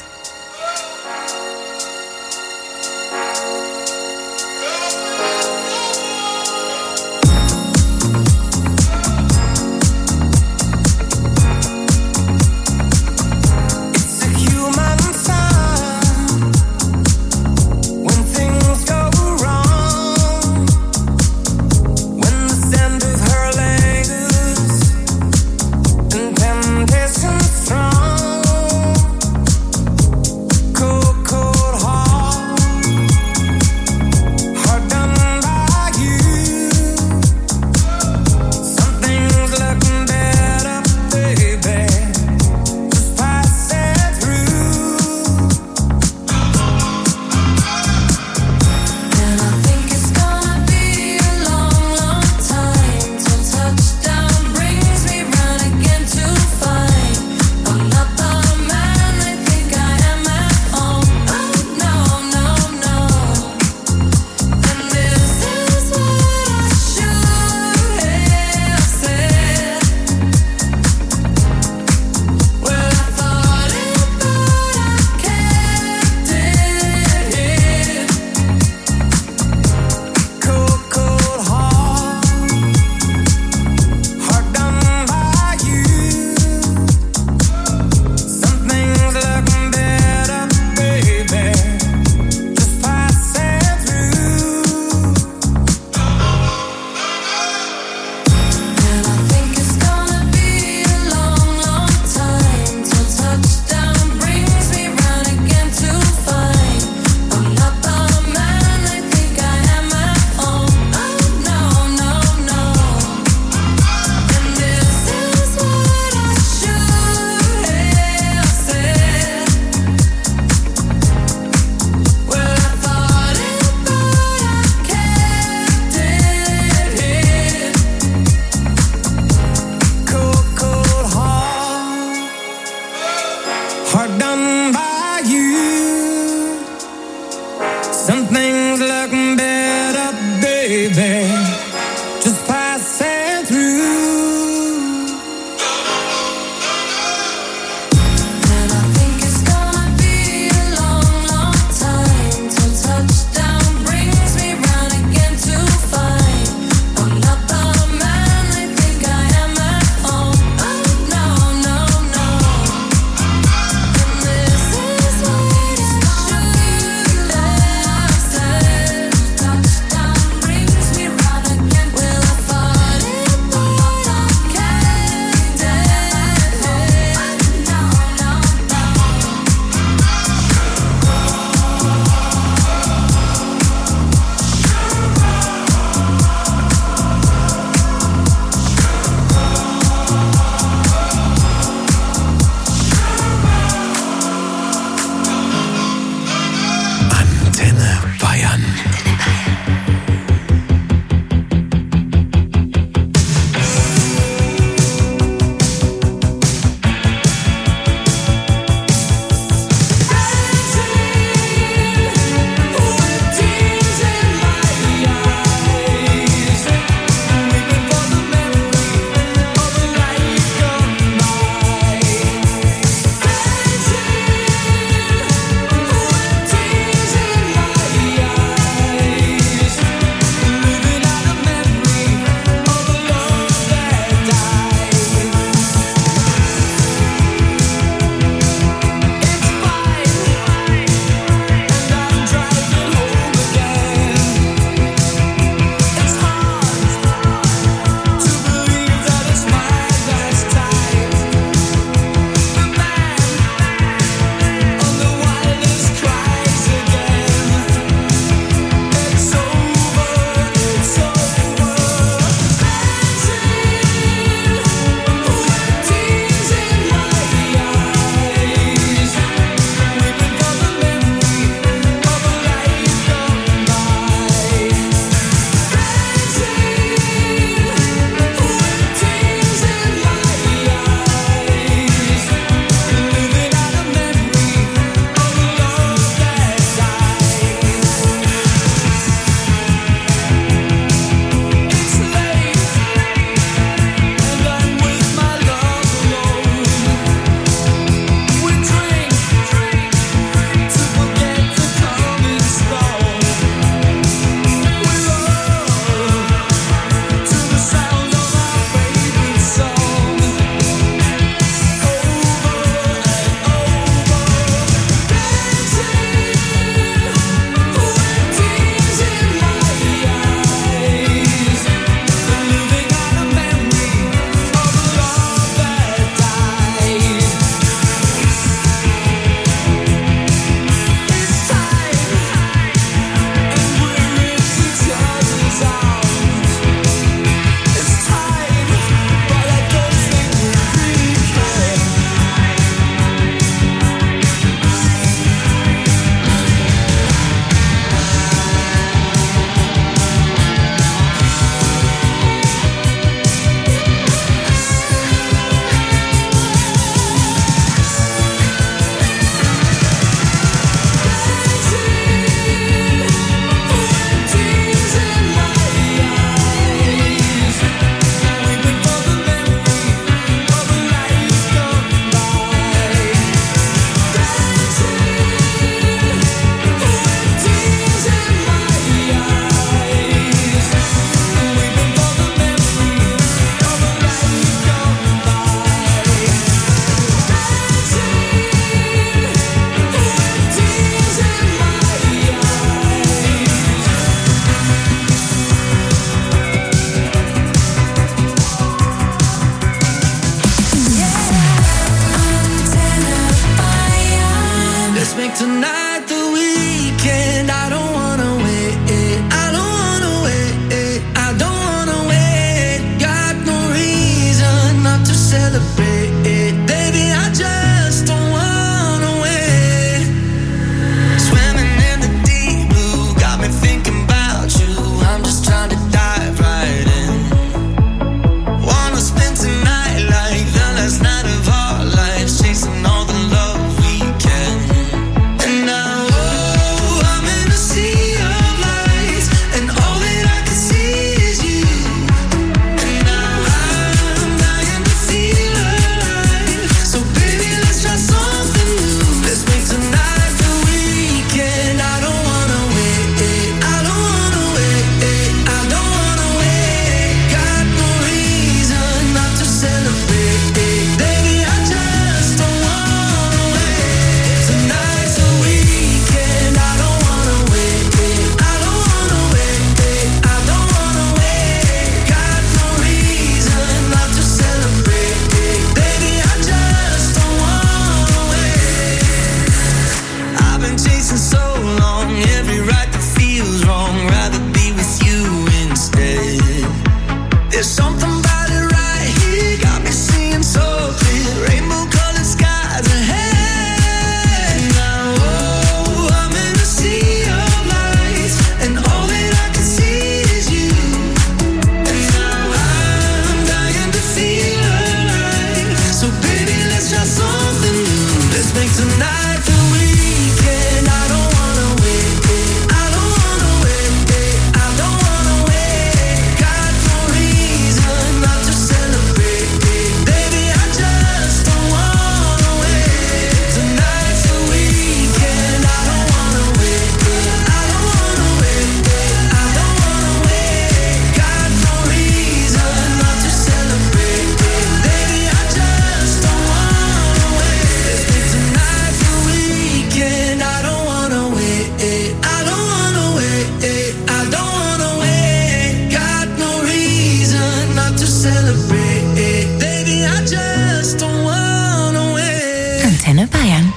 Speaker 12: wrong, rather be with you instead. There's something about it right here, got me seeing so clear, rainbow colored skies ahead. Now, oh, I'm in a sea of lights, and all that I can see is you. And now I'm dying to feel alive, so baby, let's try something new. Let's make tonight the weekend. I don't wanna wait, I don't wanna wait, I don't wanna wait. Got no reason not to celebrate, baby, I just don't wanna wait. Tonight's the weekend. I don't wanna wait, I don't wanna wait, I don't wanna wait. Got no reason not to celebrate, baby, I just don't wanna wait. Let's make tonight the weekend. I don't wanna wait, I don't wanna wait, I don't wanna wait. Got no reason not to celebrate, baby, I just don't wanna wait.
Speaker 9: Antenne Bayern.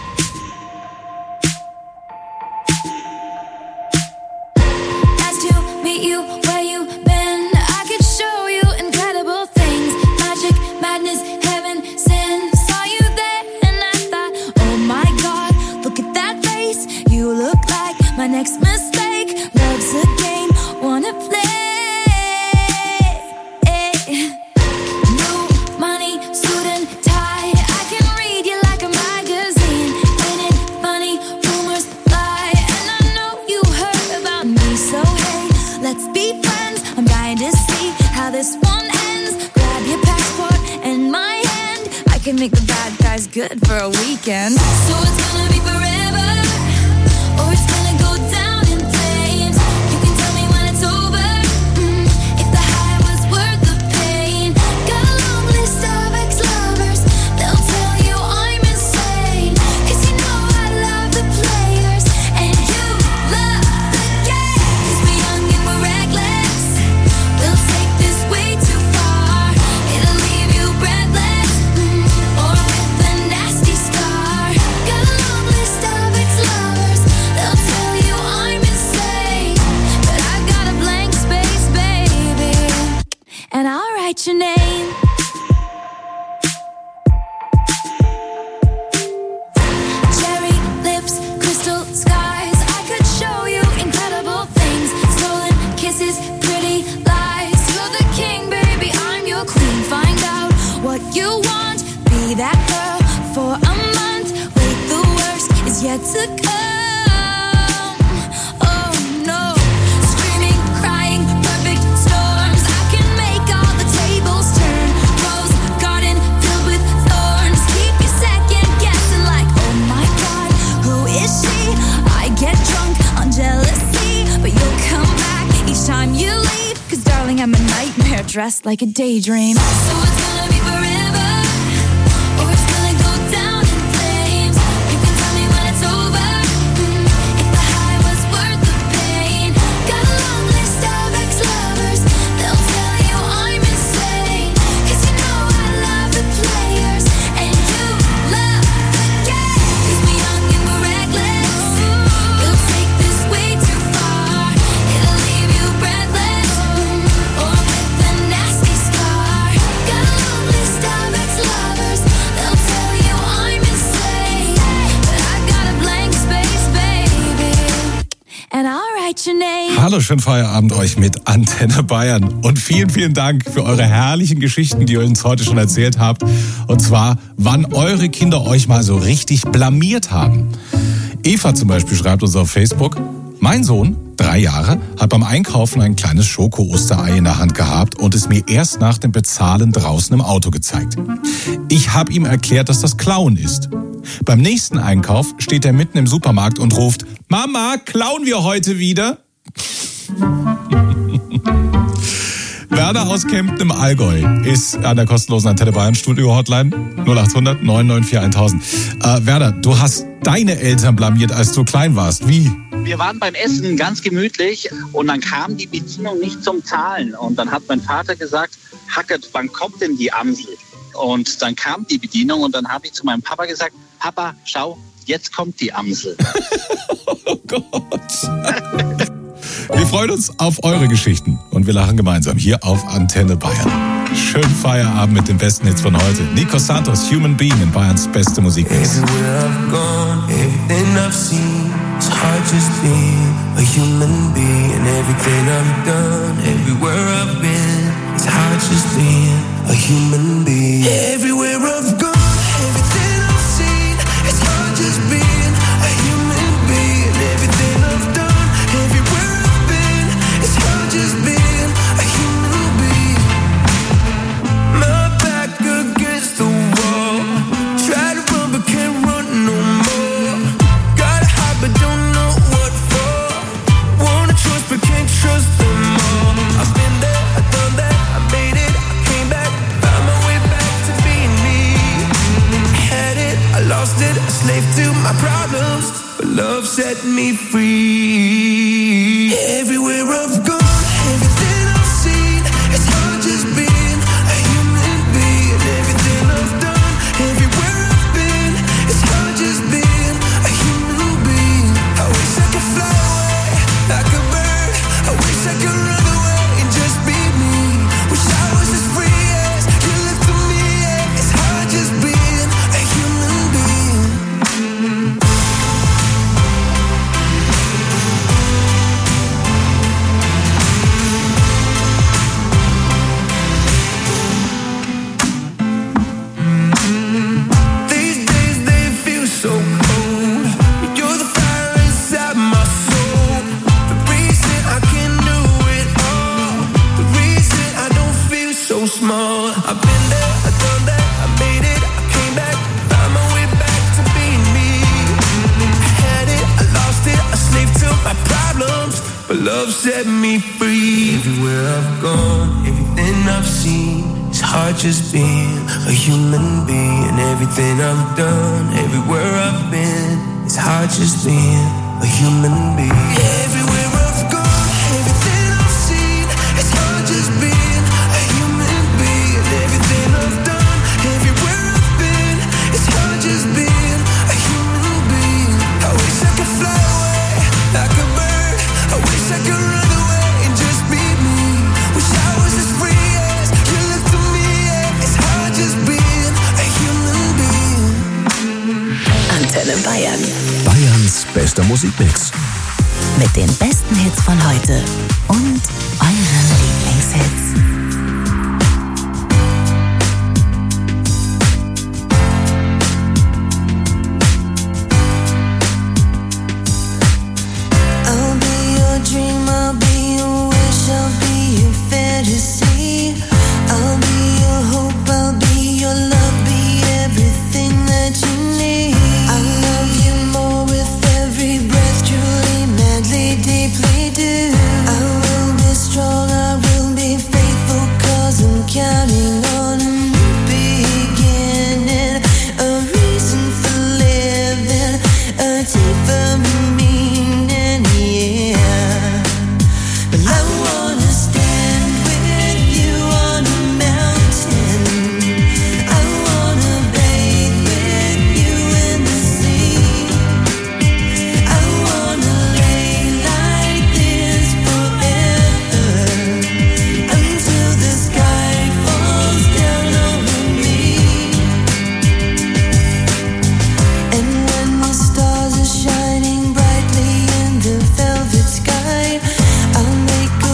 Speaker 13: Nice to meet you where you been. I could show you incredible things. Magic, madness, heaven, sin. Saw you there and I thought, oh my God, look at that face. You look like my next mistake. Love's a game, wanna play. New money, suit and tie. I can read you like a magazine. Ain't it funny? Rumors fly, and I know you heard about me. So hey, let's be friends. I'm dying to see how this one ends. Grab your passport and my hand. I can make the bad guys good for a weekend. So it's gonna be forever, or it's gonna go down in flames. You can tell me when it's over, if the high was worth the pain. Got a long list of ex-lovers, they'll tell you I'm insane. 'Cause you know I love the players, and you love the game. 'Cause we're young and we're reckless, we'll take this way too far. It'll leave you breathless, or with a nasty scar. Got a long list of ex-lovers, they'll tell you I'm insane. But I got a blank space, baby, and I'll write your name. Cherry lips, crystal skies. I could show you incredible things. Stolen kisses, pretty lies. You're the king, baby, I'm your queen. Find out what you want, be that girl for a month. Wait, the worst is yet to come. Oh no, screaming, crying, perfect storms. I can make all the tables turn. Rose garden filled with thorns. Keep you second guessing like, oh my God, who is she? I get drunk on jealousy, but you'll come back each time you leave. 'Cause darling, I'm a nightmare dressed like a daydream. So it's gonna be forever, or it's gonna go down in flames. You can tell me when it's over, if the high was worth the pain. Got a long list of ex-lovers, they'll tell you I'm insane. 'Cause you know I love the players, and you love the game. 'Cause we're young and we're reckless, we'll take this way too far. It'll leave you breathless, or with a nasty scar. Got a long list of ex-lovers, they'll tell you I'm insane. But I got a blank space, baby, and I'll write your name.
Speaker 8: Hallo, schönen Feierabend euch mit Antenne Bayern. Und vielen, vielen Dank für eure herrlichen Geschichten, die ihr uns heute schon erzählt habt. Und zwar, wann eure Kinder euch mal so richtig blamiert haben. Eva zum Beispiel schreibt uns auf Facebook: Mein Sohn, 3 Jahre, hat beim Einkaufen ein kleines Schoko-Osterei in der Hand gehabt und es mir erst nach dem Bezahlen draußen im Auto gezeigt. Ich habe ihm erklärt, dass das Klauen ist. Beim nächsten Einkauf steht er mitten im Supermarkt und ruft: Mama, klauen wir heute wieder? Werner aus Kempten im Allgäu ist an der kostenlosen Antenne Bayern Studio Hotline 0800 994 1000. Werner, du hast deine Eltern blamiert, als du klein warst. Wie?
Speaker 14: Wir waren beim Essen ganz gemütlich und dann kam die Bedienung nicht zum Zahlen. Und dann hat mein Vater gesagt: Hackert, wann kommt denn die Amsel? Und dann kam die Bedienung und dann habe ich zu meinem Papa gesagt: Papa, schau, jetzt kommt die Amsel.
Speaker 8: Oh Gott. Wir freuen uns auf eure Geschichten und wir lachen gemeinsam hier auf Antenne Bayern. Schönen Feierabend mit den besten Hits von heute. Nico Santos, Human Being in Bayerns beste Musikmix.
Speaker 12: Everywhere I've gone, everything I've seen, it's hard just being a human being. Everything I've done, everywhere I've been, it's hard just being a human being. Everywhere I've gone, everything I've seen, it's hard just being a human being. Everything I've done, everywhere I've been, it's hard just being a human being. My back against the wall, try to run but can't run no more. Gotta hide but don't know what for. Wanna trust but can't trust them all. I've been there, I've done that, I made it, I came back, found my way back to being me. Had it, I lost it, a slave to my problems, but love set me free. Everywhere I've gone, everything I've seen, it's hard just being a human being. Everything I've done, everywhere I've been, it's hard just being a human being. I wish I could fly away like a bird. I wish I could run away and just be me. Wish I was as free as you live for me. Yeah. It's hard just being a human being. These days they feel so cold. You're the fire inside my soul. The reason I can do it all. The reason I don't feel so small. I've been there, I've done that, I made it, I came back, found my way back to being me. I had it, I lost it, a slave to my problems, but love set me free. Everywhere I've gone, everything I've seen, it's hard just being a human being. Everything I've done, everywhere I've been, it's hard just being a human being. Everywhere I've gone, everything I've seen, it's hard just being a human being. Everything I've done, everywhere I've been, it's hard just being a human being. I wish I could fly away like a bird. I wish I could run away and just be me. Wish I was as free as you look to me. Yeah. It's hard just being a human being.
Speaker 9: Antenne Bayern.
Speaker 5: Bayerns bester Musikmix.
Speaker 9: Mit den besten Hits von heute und euren Lieblingshits.
Speaker 12: I'll be your dream, I'll be your wish, I'll be your fantasy. I'll be your hope, I'll be your love, be everything that you need. I love you more with every breath, truly, madly, deeply do. I will be strong, I will be faithful, 'cause I'm counting on a new beginning, a reason for living, a deeper meaning, yeah. But I wanna stand with you on a mountain. I wanna bathe with you in the sea. I wanna lay like this forever, until the sky falls down over me. And when the stars are shining brightly in the velvet sky, I'll make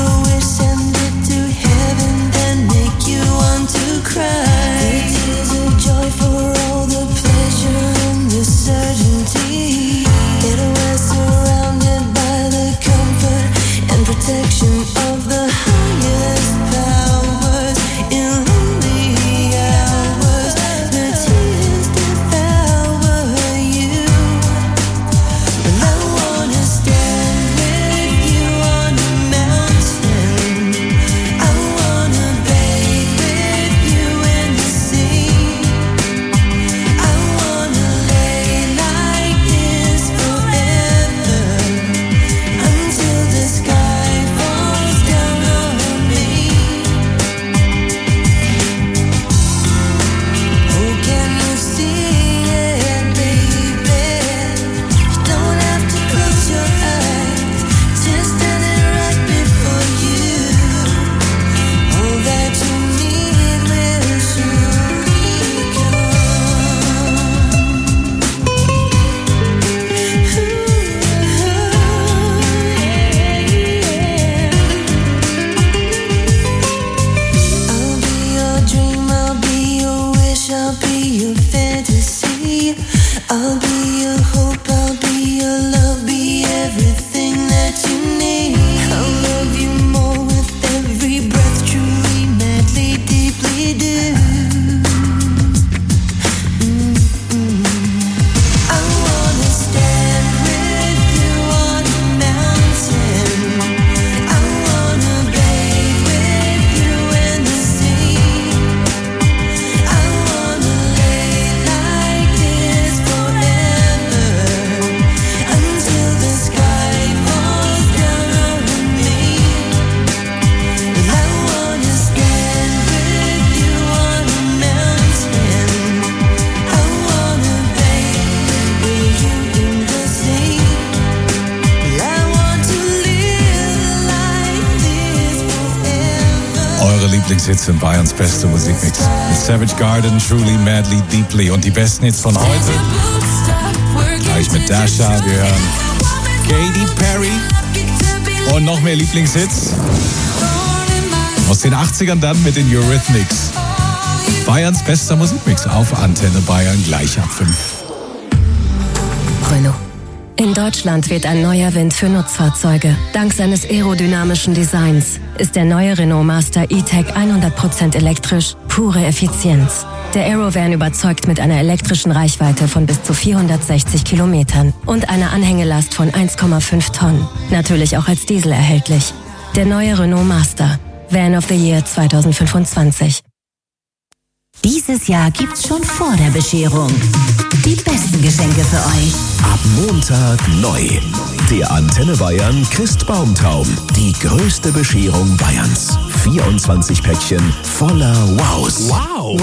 Speaker 8: Eure Lieblingshits in Bayerns beste Musikmix. Mit Savage Garden, Truly, Madly, Deeply und die besten Hits von heute. Gleich mit Dasha, wir hören Katy Perry und noch mehr Lieblingshits. Aus den 80ern dann mit den Eurythmics. Bayerns bester Musikmix auf Antenne Bayern gleich ab 5.
Speaker 27: Renault. In Deutschland weht ein neuer Wind für Nutzfahrzeuge. Dank seines aerodynamischen Designs ist der neue Renault Master E-Tech 100% elektrisch, pure Effizienz. Der Aerovan überzeugt mit einer elektrischen Reichweite von bis zu 460 Kilometern und einer Anhängelast von 1,5 Tonnen. Natürlich auch als Diesel erhältlich. Der neue Renault Master. Van of the Year 2025.
Speaker 9: Dieses Jahr gibt's schon vor der Bescherung die besten Geschenke für euch.
Speaker 5: Ab Montag neu. Der Antenne Bayern Christbaumtraum. Die größte Bescherung Bayerns. 24 Päckchen voller Wows.
Speaker 9: Wow.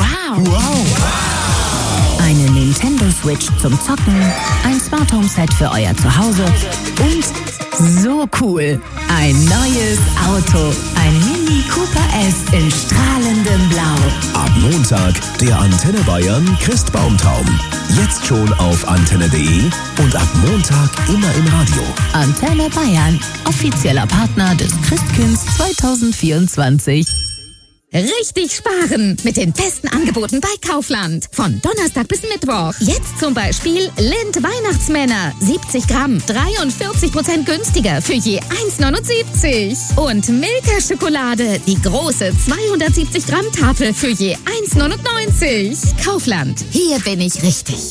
Speaker 9: Eine Nintendo Switch zum Zocken, ein Smart Home Set für euer Zuhause und so cool, ein neues Auto, ein Mini Cooper S in strahlendem Blau.
Speaker 5: Ab Montag der Antenne Bayern Christbaumtraum. Jetzt schon auf antenne.de und ab Montag immer im Radio.
Speaker 9: Antenne Bayern, offizieller Partner des Christkinds 2024.
Speaker 2: Richtig sparen mit den besten Angeboten bei Kaufland. Von Donnerstag bis Mittwoch. Jetzt zum Beispiel Lindt Weihnachtsmänner. 70 Gramm, 43% günstiger für je 1,79. Und Milka Schokolade. Die große 270 Gramm Tafel für je 1,99. Kaufland. Hier bin ich richtig.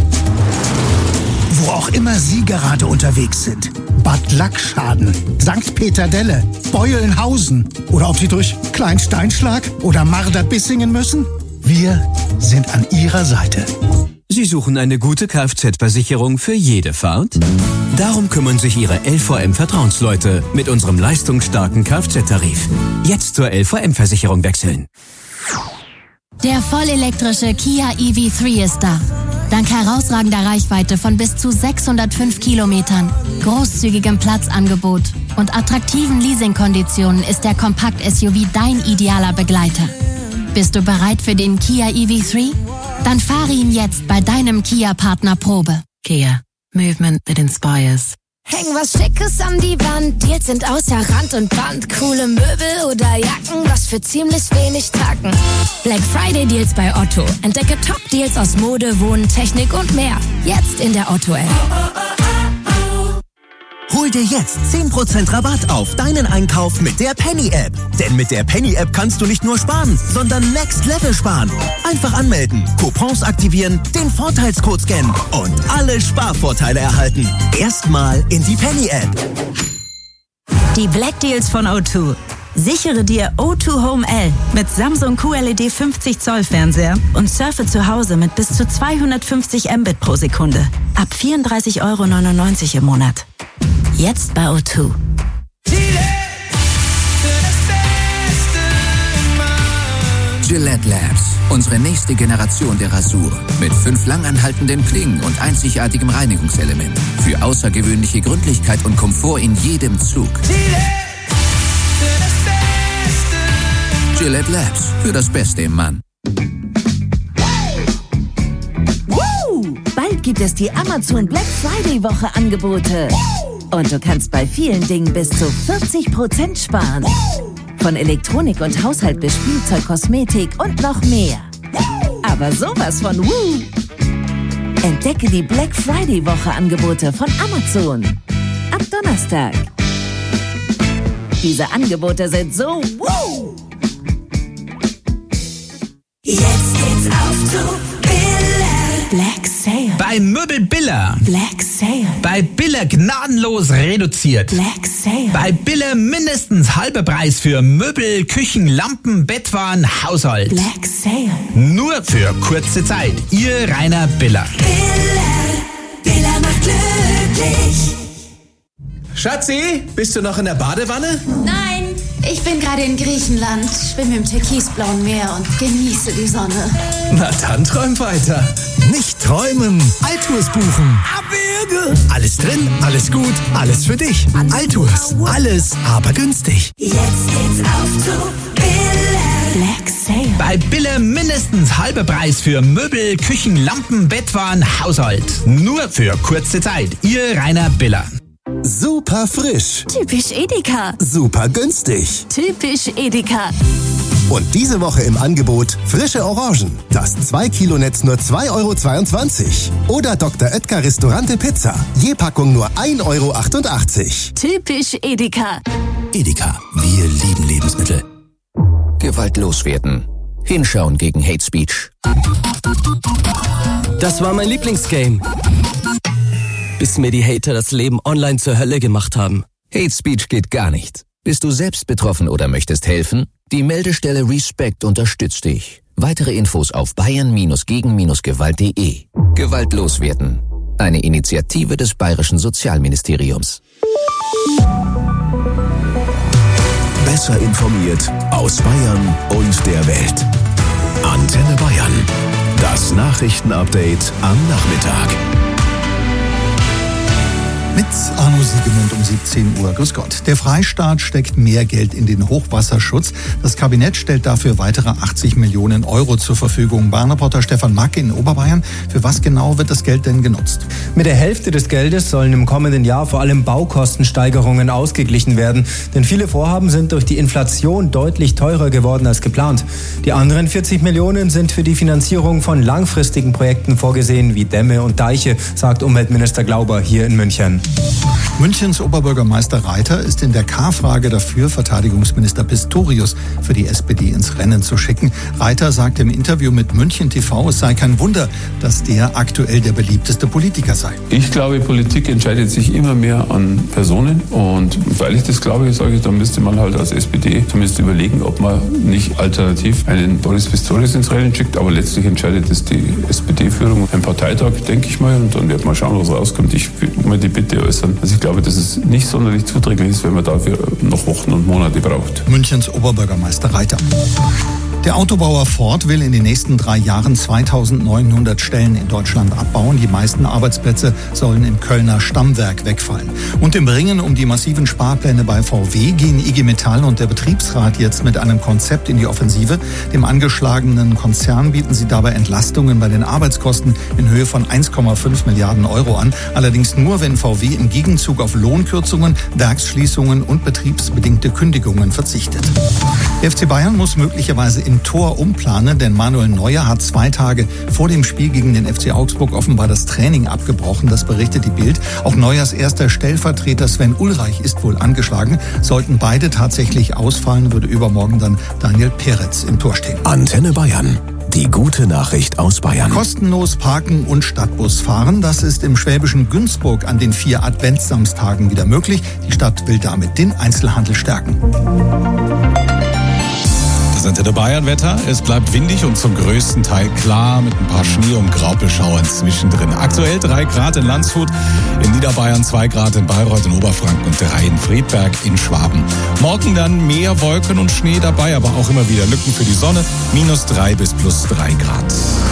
Speaker 15: Wo auch immer Sie gerade unterwegs sind. Bad Lackschaden, St. Peter-Delle, Beulenhausen oder ob Sie durch Kleinsteinschlag oder Marder-Bissingen müssen. Wir sind an Ihrer Seite.
Speaker 16: Sie suchen eine gute Kfz-Versicherung für jede Fahrt? Darum kümmern sich Ihre LVM-Vertrauensleute mit unserem leistungsstarken Kfz-Tarif. Jetzt zur LVM-Versicherung wechseln.
Speaker 27: Der vollelektrische Kia EV3 ist da. Dank herausragender Reichweite von bis zu 605 Kilometern, großzügigem Platzangebot und attraktiven Leasingkonditionen ist der Kompakt-SUV dein idealer Begleiter. Bist du bereit für den Kia EV3? Dann fahre ihn jetzt bei deinem Kia-Partner Probe.
Speaker 9: Kia. Movement that inspires.
Speaker 18: Häng was Schickes an die Wand, Deals sind außer Rand und Band. Coole Möbel oder Jacken, was für ziemlich wenig Tacken. Black Friday Deals bei Otto. Entdecke Top-Deals aus Mode, Wohnen, Technik und mehr. Jetzt in der Otto-App.
Speaker 19: Hol dir jetzt 10% Rabatt auf deinen Einkauf mit der Penny-App. Denn mit der Penny-App kannst du nicht nur sparen, sondern Next Level sparen. Einfach anmelden, Coupons aktivieren, den Vorteilscode scannen und alle Sparvorteile erhalten. Erstmal in die Penny-App.
Speaker 20: Die Black Deals von O2. Sichere dir O2 Home L mit Samsung QLED 50 Zoll Fernseher und surfe zu Hause mit bis zu 250 Mbit pro Sekunde. Ab 34,99 € im Monat. Jetzt bei O2.
Speaker 21: Gillette Labs, unsere nächste Generation der Rasur. Mit 5 langanhaltenden Klingen und einzigartigem Reinigungselement. Für außergewöhnliche Gründlichkeit und Komfort in jedem Zug. Gillette Labs, für das Beste im Mann.
Speaker 9: Bald gibt es die Amazon Black Friday Woche Angebote. Und du kannst bei vielen Dingen bis zu 40% sparen. Von Elektronik und Haushalt bis Spielzeug, Kosmetik und noch mehr. Aber sowas von Woo! Entdecke die Black Friday Woche Angebote von Amazon. Ab Donnerstag. Diese Angebote sind so Woo!
Speaker 12: Jetzt geht's auf zu Billa.
Speaker 9: Black Sale.
Speaker 28: Bei Möbel Billa.
Speaker 9: Black Sale.
Speaker 28: Bei Billa gnadenlos reduziert.
Speaker 9: Black Sale.
Speaker 28: Bei Billa mindestens halber Preis für Möbel, Küchen, Lampen, Bettwaren, Haushalt.
Speaker 9: Black Sale.
Speaker 28: Nur für kurze Zeit. Ihr Rainer Billa.
Speaker 12: Billa macht glücklich.
Speaker 1: Schatzi, bist du noch in der Badewanne?
Speaker 29: Nein, ich bin gerade in Griechenland, schwimme im türkisblauen Meer und genieße die Sonne.
Speaker 1: Na dann träum weiter.
Speaker 15: Nicht träumen, Altours buchen. Abwürge. Alles drin, alles gut, alles für dich. Altours, alles, aber günstig.
Speaker 12: Jetzt geht's auf zu Billa.
Speaker 28: Bei Billa mindestens halber Preis für Möbel, Küchen, Lampen, Bettwaren, Haushalt. Nur für kurze Zeit. Ihr Rainer Biller.
Speaker 19: Super frisch.
Speaker 27: Typisch Edeka.
Speaker 19: Super günstig.
Speaker 27: Typisch Edeka.
Speaker 19: Und diese Woche im Angebot frische Orangen. Das 2-Kilo-Netz nur 2,22 €. Oder Dr. Oetker Restaurante Pizza. Je Packung nur 1,88 €.
Speaker 27: Typisch Edeka.
Speaker 21: Edeka, wir lieben Lebensmittel. Gewaltlos werden. Hinschauen gegen Hate Speech.
Speaker 3: Das war mein Lieblingsgame. Bis mir die Hater das Leben online zur Hölle gemacht haben.
Speaker 21: Hate Speech geht gar nicht. Bist du selbst betroffen oder möchtest helfen? Die Meldestelle Respect unterstützt dich. Weitere Infos auf bayern-gegen-gewalt.de. Gewaltlos werden. Eine Initiative des Bayerischen Sozialministeriums.
Speaker 5: Besser informiert aus Bayern und der Welt. Antenne Bayern. Das Nachrichtenupdate am Nachmittag.
Speaker 15: Mit Arno Siegemund um 17 Uhr. Grüß Gott. Der Freistaat steckt mehr Geld in den Hochwasserschutz. Das Kabinett stellt dafür weitere 80 Millionen € zur Verfügung. Bayern-Reporter Stefan Macke in Oberbayern. Für was genau wird das Geld denn genutzt?
Speaker 4: Mit der Hälfte des Geldes sollen im kommenden Jahr vor allem Baukostensteigerungen ausgeglichen werden. Denn viele Vorhaben sind durch die Inflation deutlich teurer geworden als geplant. Die anderen 40 Millionen sind für die Finanzierung von langfristigen Projekten vorgesehen, wie Dämme und Deiche, sagt Umweltminister Glauber hier in München.
Speaker 15: Münchens Oberbürgermeister Reiter ist in der K-Frage dafür, Verteidigungsminister Pistorius für die SPD ins Rennen zu schicken. Reiter sagte im Interview mit München TV, es sei kein Wunder, dass der aktuell der beliebteste Politiker sei.
Speaker 6: Ich glaube, Politik entscheidet sich immer mehr an Personen. Und weil ich das glaube, sage ich, dann müsste man halt als SPD zumindest überlegen, ob man nicht alternativ einen Boris Pistorius ins Rennen schickt. Aber letztlich entscheidet es die SPD-Führung im Parteitag, denke ich mal. Und dann wird man schauen, was rauskommt. Ich will mir die Bitte äußern. Also ich glaube, dass es nicht sonderlich zuträglich ist, wenn man dafür noch Wochen und Monate braucht.
Speaker 15: Münchens Oberbürgermeister Reiter. Der Autobauer Ford will in den nächsten 3 Jahren 2900 Stellen in Deutschland abbauen. Die meisten Arbeitsplätze sollen im Kölner Stammwerk wegfallen. Und im Ringen um die massiven Sparpläne bei VW gehen IG Metall und der Betriebsrat jetzt mit einem Konzept in die Offensive. Dem angeschlagenen Konzern bieten sie dabei Entlastungen bei den Arbeitskosten in Höhe von 1,5 Milliarden € an. Allerdings nur, wenn VW im Gegenzug auf Lohnkürzungen, Werksschließungen und betriebsbedingte Kündigungen verzichtet. Der FC Bayern muss möglicherweise im Tor umplanen, denn Manuel Neuer hat 2 Tage vor dem Spiel gegen den FC Augsburg offenbar das Training abgebrochen. Das berichtet die Bild. Auch Neuers erster Stellvertreter Sven Ulreich ist wohl angeschlagen. Sollten beide tatsächlich ausfallen, würde übermorgen dann Daniel Peretz im Tor stehen.
Speaker 5: Antenne Bayern. Die gute Nachricht aus Bayern.
Speaker 15: Kostenlos parken und Stadtbus fahren, das ist im schwäbischen Günzburg an den 4 Adventssamstagen wieder möglich. Die Stadt will damit den Einzelhandel stärken.
Speaker 8: Das Antenne Bayern Wetter. Es bleibt windig und zum größten Teil klar mit ein paar Schnee- und Graupelschauern zwischendrin. Aktuell 3 Grad in Landshut, in Niederbayern 2 Grad in Bayreuth und Oberfranken und 3 in Friedberg in Schwaben. Morgen dann mehr Wolken und Schnee dabei, aber auch immer wieder Lücken für die Sonne. -3 bis +3 Grad.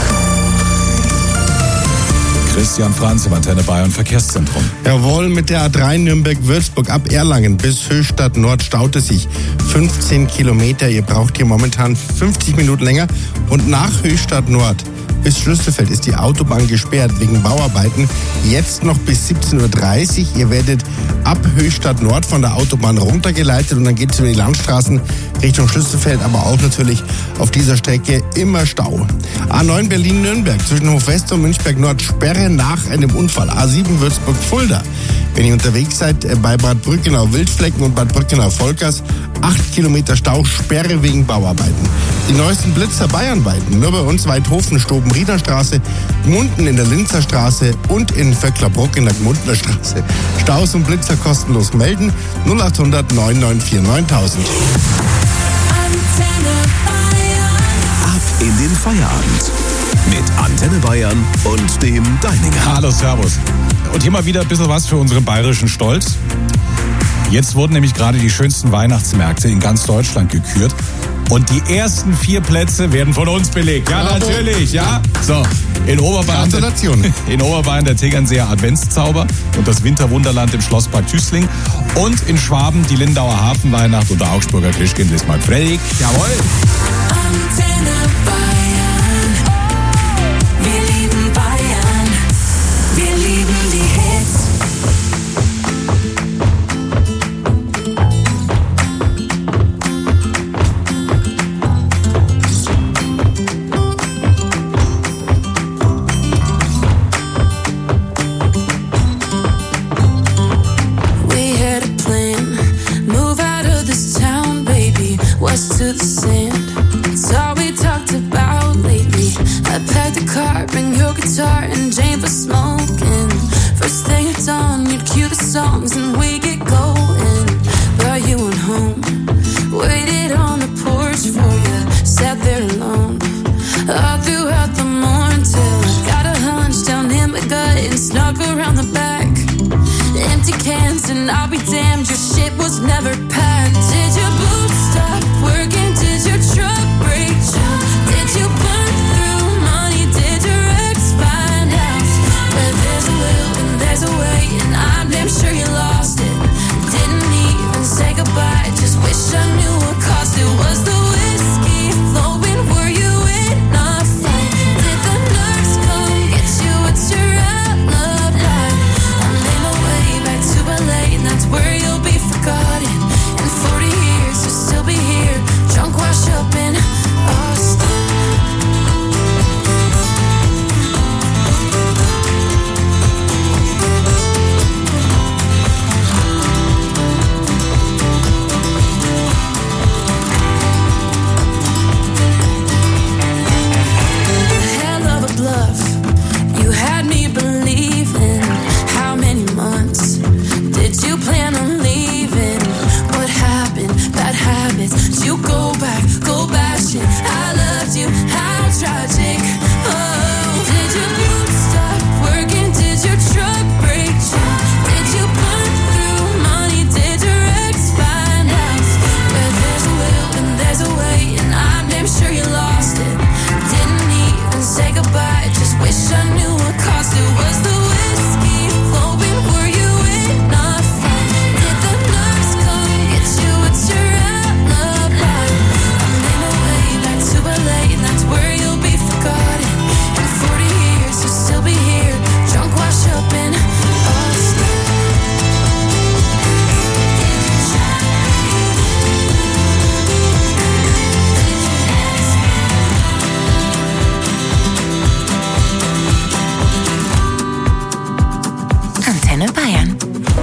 Speaker 8: Christian Franz im Antenne Bayern Verkehrszentrum.
Speaker 10: Jawohl, mit der A3 Nürnberg-Würzburg ab Erlangen bis Höchstadt Nord staut es sich 15 Kilometer. Ihr braucht hier momentan 50 Minuten länger. Und nach Höchstadt Nord bis Schlüsselfeld ist die Autobahn gesperrt wegen Bauarbeiten. Jetzt noch bis 17:30 Uhr. Ihr werdet ab Höchstadt Nord von der Autobahn runtergeleitet und dann geht es über die Landstraßen Richtung Schlüsselfeld, aber auch natürlich auf dieser Strecke immer Stau. A9 Berlin-Nürnberg zwischen Hofwest und Münchberg Nord Sperre nach einem Unfall. A7 Würzburg-Fulda. Wenn ihr unterwegs seid bei Bad Brückenau-Wildflecken und Bad Brückenau-Volkers, 8 Kilometer Stau, Sperre wegen Bauarbeiten. Die neuesten Blitzer bayernweiten, nur bei uns Weidhofen, Stoben-Riederstraße, Gmunden in der Linzer Straße und in Vöcklerbruck in der Gmundener Straße. Staus und Blitzer kostenlos melden, 0800 994 9000.
Speaker 5: Ab in den Feierabend mit Antenne Bayern und dem Deininger.
Speaker 8: Hallo, servus. Und hier mal wieder ein bisschen was für unseren bayerischen Stolz. Jetzt wurden nämlich gerade die schönsten Weihnachtsmärkte in ganz Deutschland gekürt. Und die ersten 4 Plätze werden von uns belegt. Ja,
Speaker 10: Bravo.
Speaker 8: natürlich, ja. So, in Oberbayern, der Tegernseer Adventszauber und das Winterwunderland im Schlosspark Tüßling. Und in Schwaben die Lindauer Hafenweihnacht und der Augsburger Christkind Lismark Fredrik. Jawohl.
Speaker 12: Antenne Bayern. Wir lieben Bayern. Wir lieben die Hits.
Speaker 7: We had a plan, move out of this town, baby, west to the sand. It's all we talked about lately. I packed the car, bring your guitar and Jane for smoking. First thing at dawn, you'd cue the songs and we get going. But you went home, waited on the porch for you, sat there alone all throughout the morning till I got a hunch down in my gut and snuck around the back. Empty cans and I'll be damned, your shit was never packed. Did your boots stop working? Did your truck break down? Did you burn through money? Did your ex find out? But there's a will and there's a way, and I'm damn sure you lost it. Didn't even say goodbye, just wish I knew what cost it. Was the whiskey flowing? Were you in a fight? Did the nurse come get you? What's your alibi? I made my way back to LA, and that's where you'll be forgotten. In 40 years, you'll still be here, drunk, washed up in Austin. Hell of a bluff, you had me believing. How many months did you plan on leaving? What happened? Bad habits. Did you go back, shit. I loved you, how tragic. Oh, did your boots stop working? Did your truck break down? Did you burn through money? Did your ex find out? Where there's a will and there's a way, and I'm damn sure you lost it. Didn't even say goodbye, just wish I knew what cost it. Was the whiskey flowing? Were you in a fight? Did the nurse come get you? What's your alibi? I made my way back to LA, and that's where you'll be forgotten. In 40 years, you'll still be here, drunk, washed up in Austin.
Speaker 11: Antenne Bayern.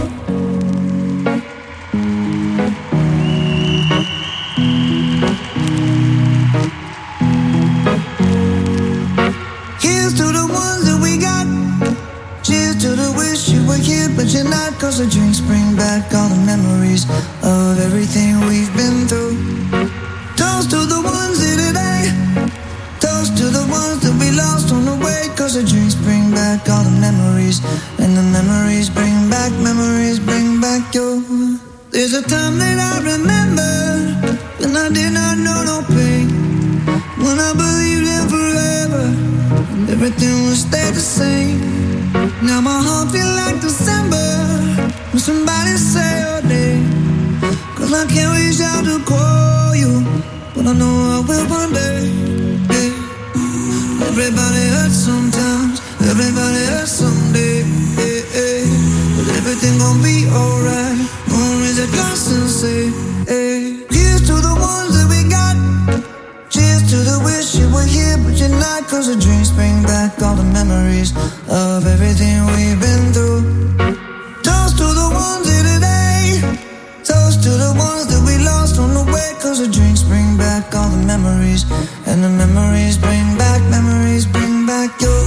Speaker 12: Here's to the ones that we got. Cheers to the wish you were here, but you're not. Cause the drinks bring back all the memories of everything we've been through. Toast to the ones here today. Toast to the ones that we lost on the way. Cause the drinks bring back all the memories, and the memories bring back your. There's a time that I remember when I did not know no pain, when I believed in forever and everything would stay the same. Now my heart feel like December when somebody say your name. Cause I can't reach out to call you, but I know I will one day. Yeah. Everybody hurts sometimes, everybody hurts someday. Yeah, yeah. But everything gon' be alright. Gonna raise a glass and say, hey. Here's to the ones that we got. Cheers to the wish you were here, but you're not. Cause the drinks bring back all the memories of everything we've been through. Toast to the ones here today. Toast to the ones that we lost on the way. Cause the drinks bring back all the memories, and the memories bring back your.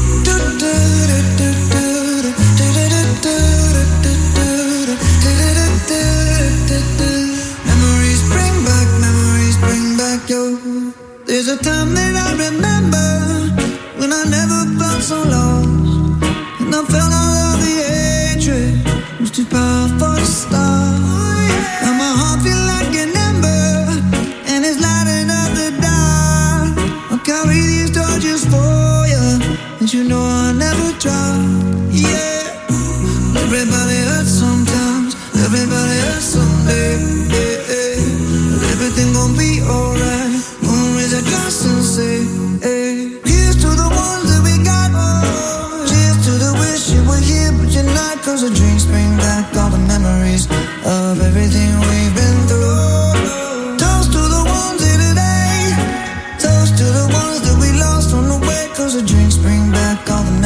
Speaker 12: Memories bring back your. There's a time that I remember when I never felt so lost, and I felt all of the hatred was too powerful to stop. Now my heart feel like an ember, and it's lighting up the dark. I'll carry these torches for you, and you know I'll never drop. Yeah, everybody hurts sometimes, everybody hurts someday. Yeah, yeah. But everything gon' be alright. Gonna raise a glass glass and say, hey, here's to the ones that we got. Cheers to the wish you were here, but you're not. 'Cause the drinks bring back all the memories of everything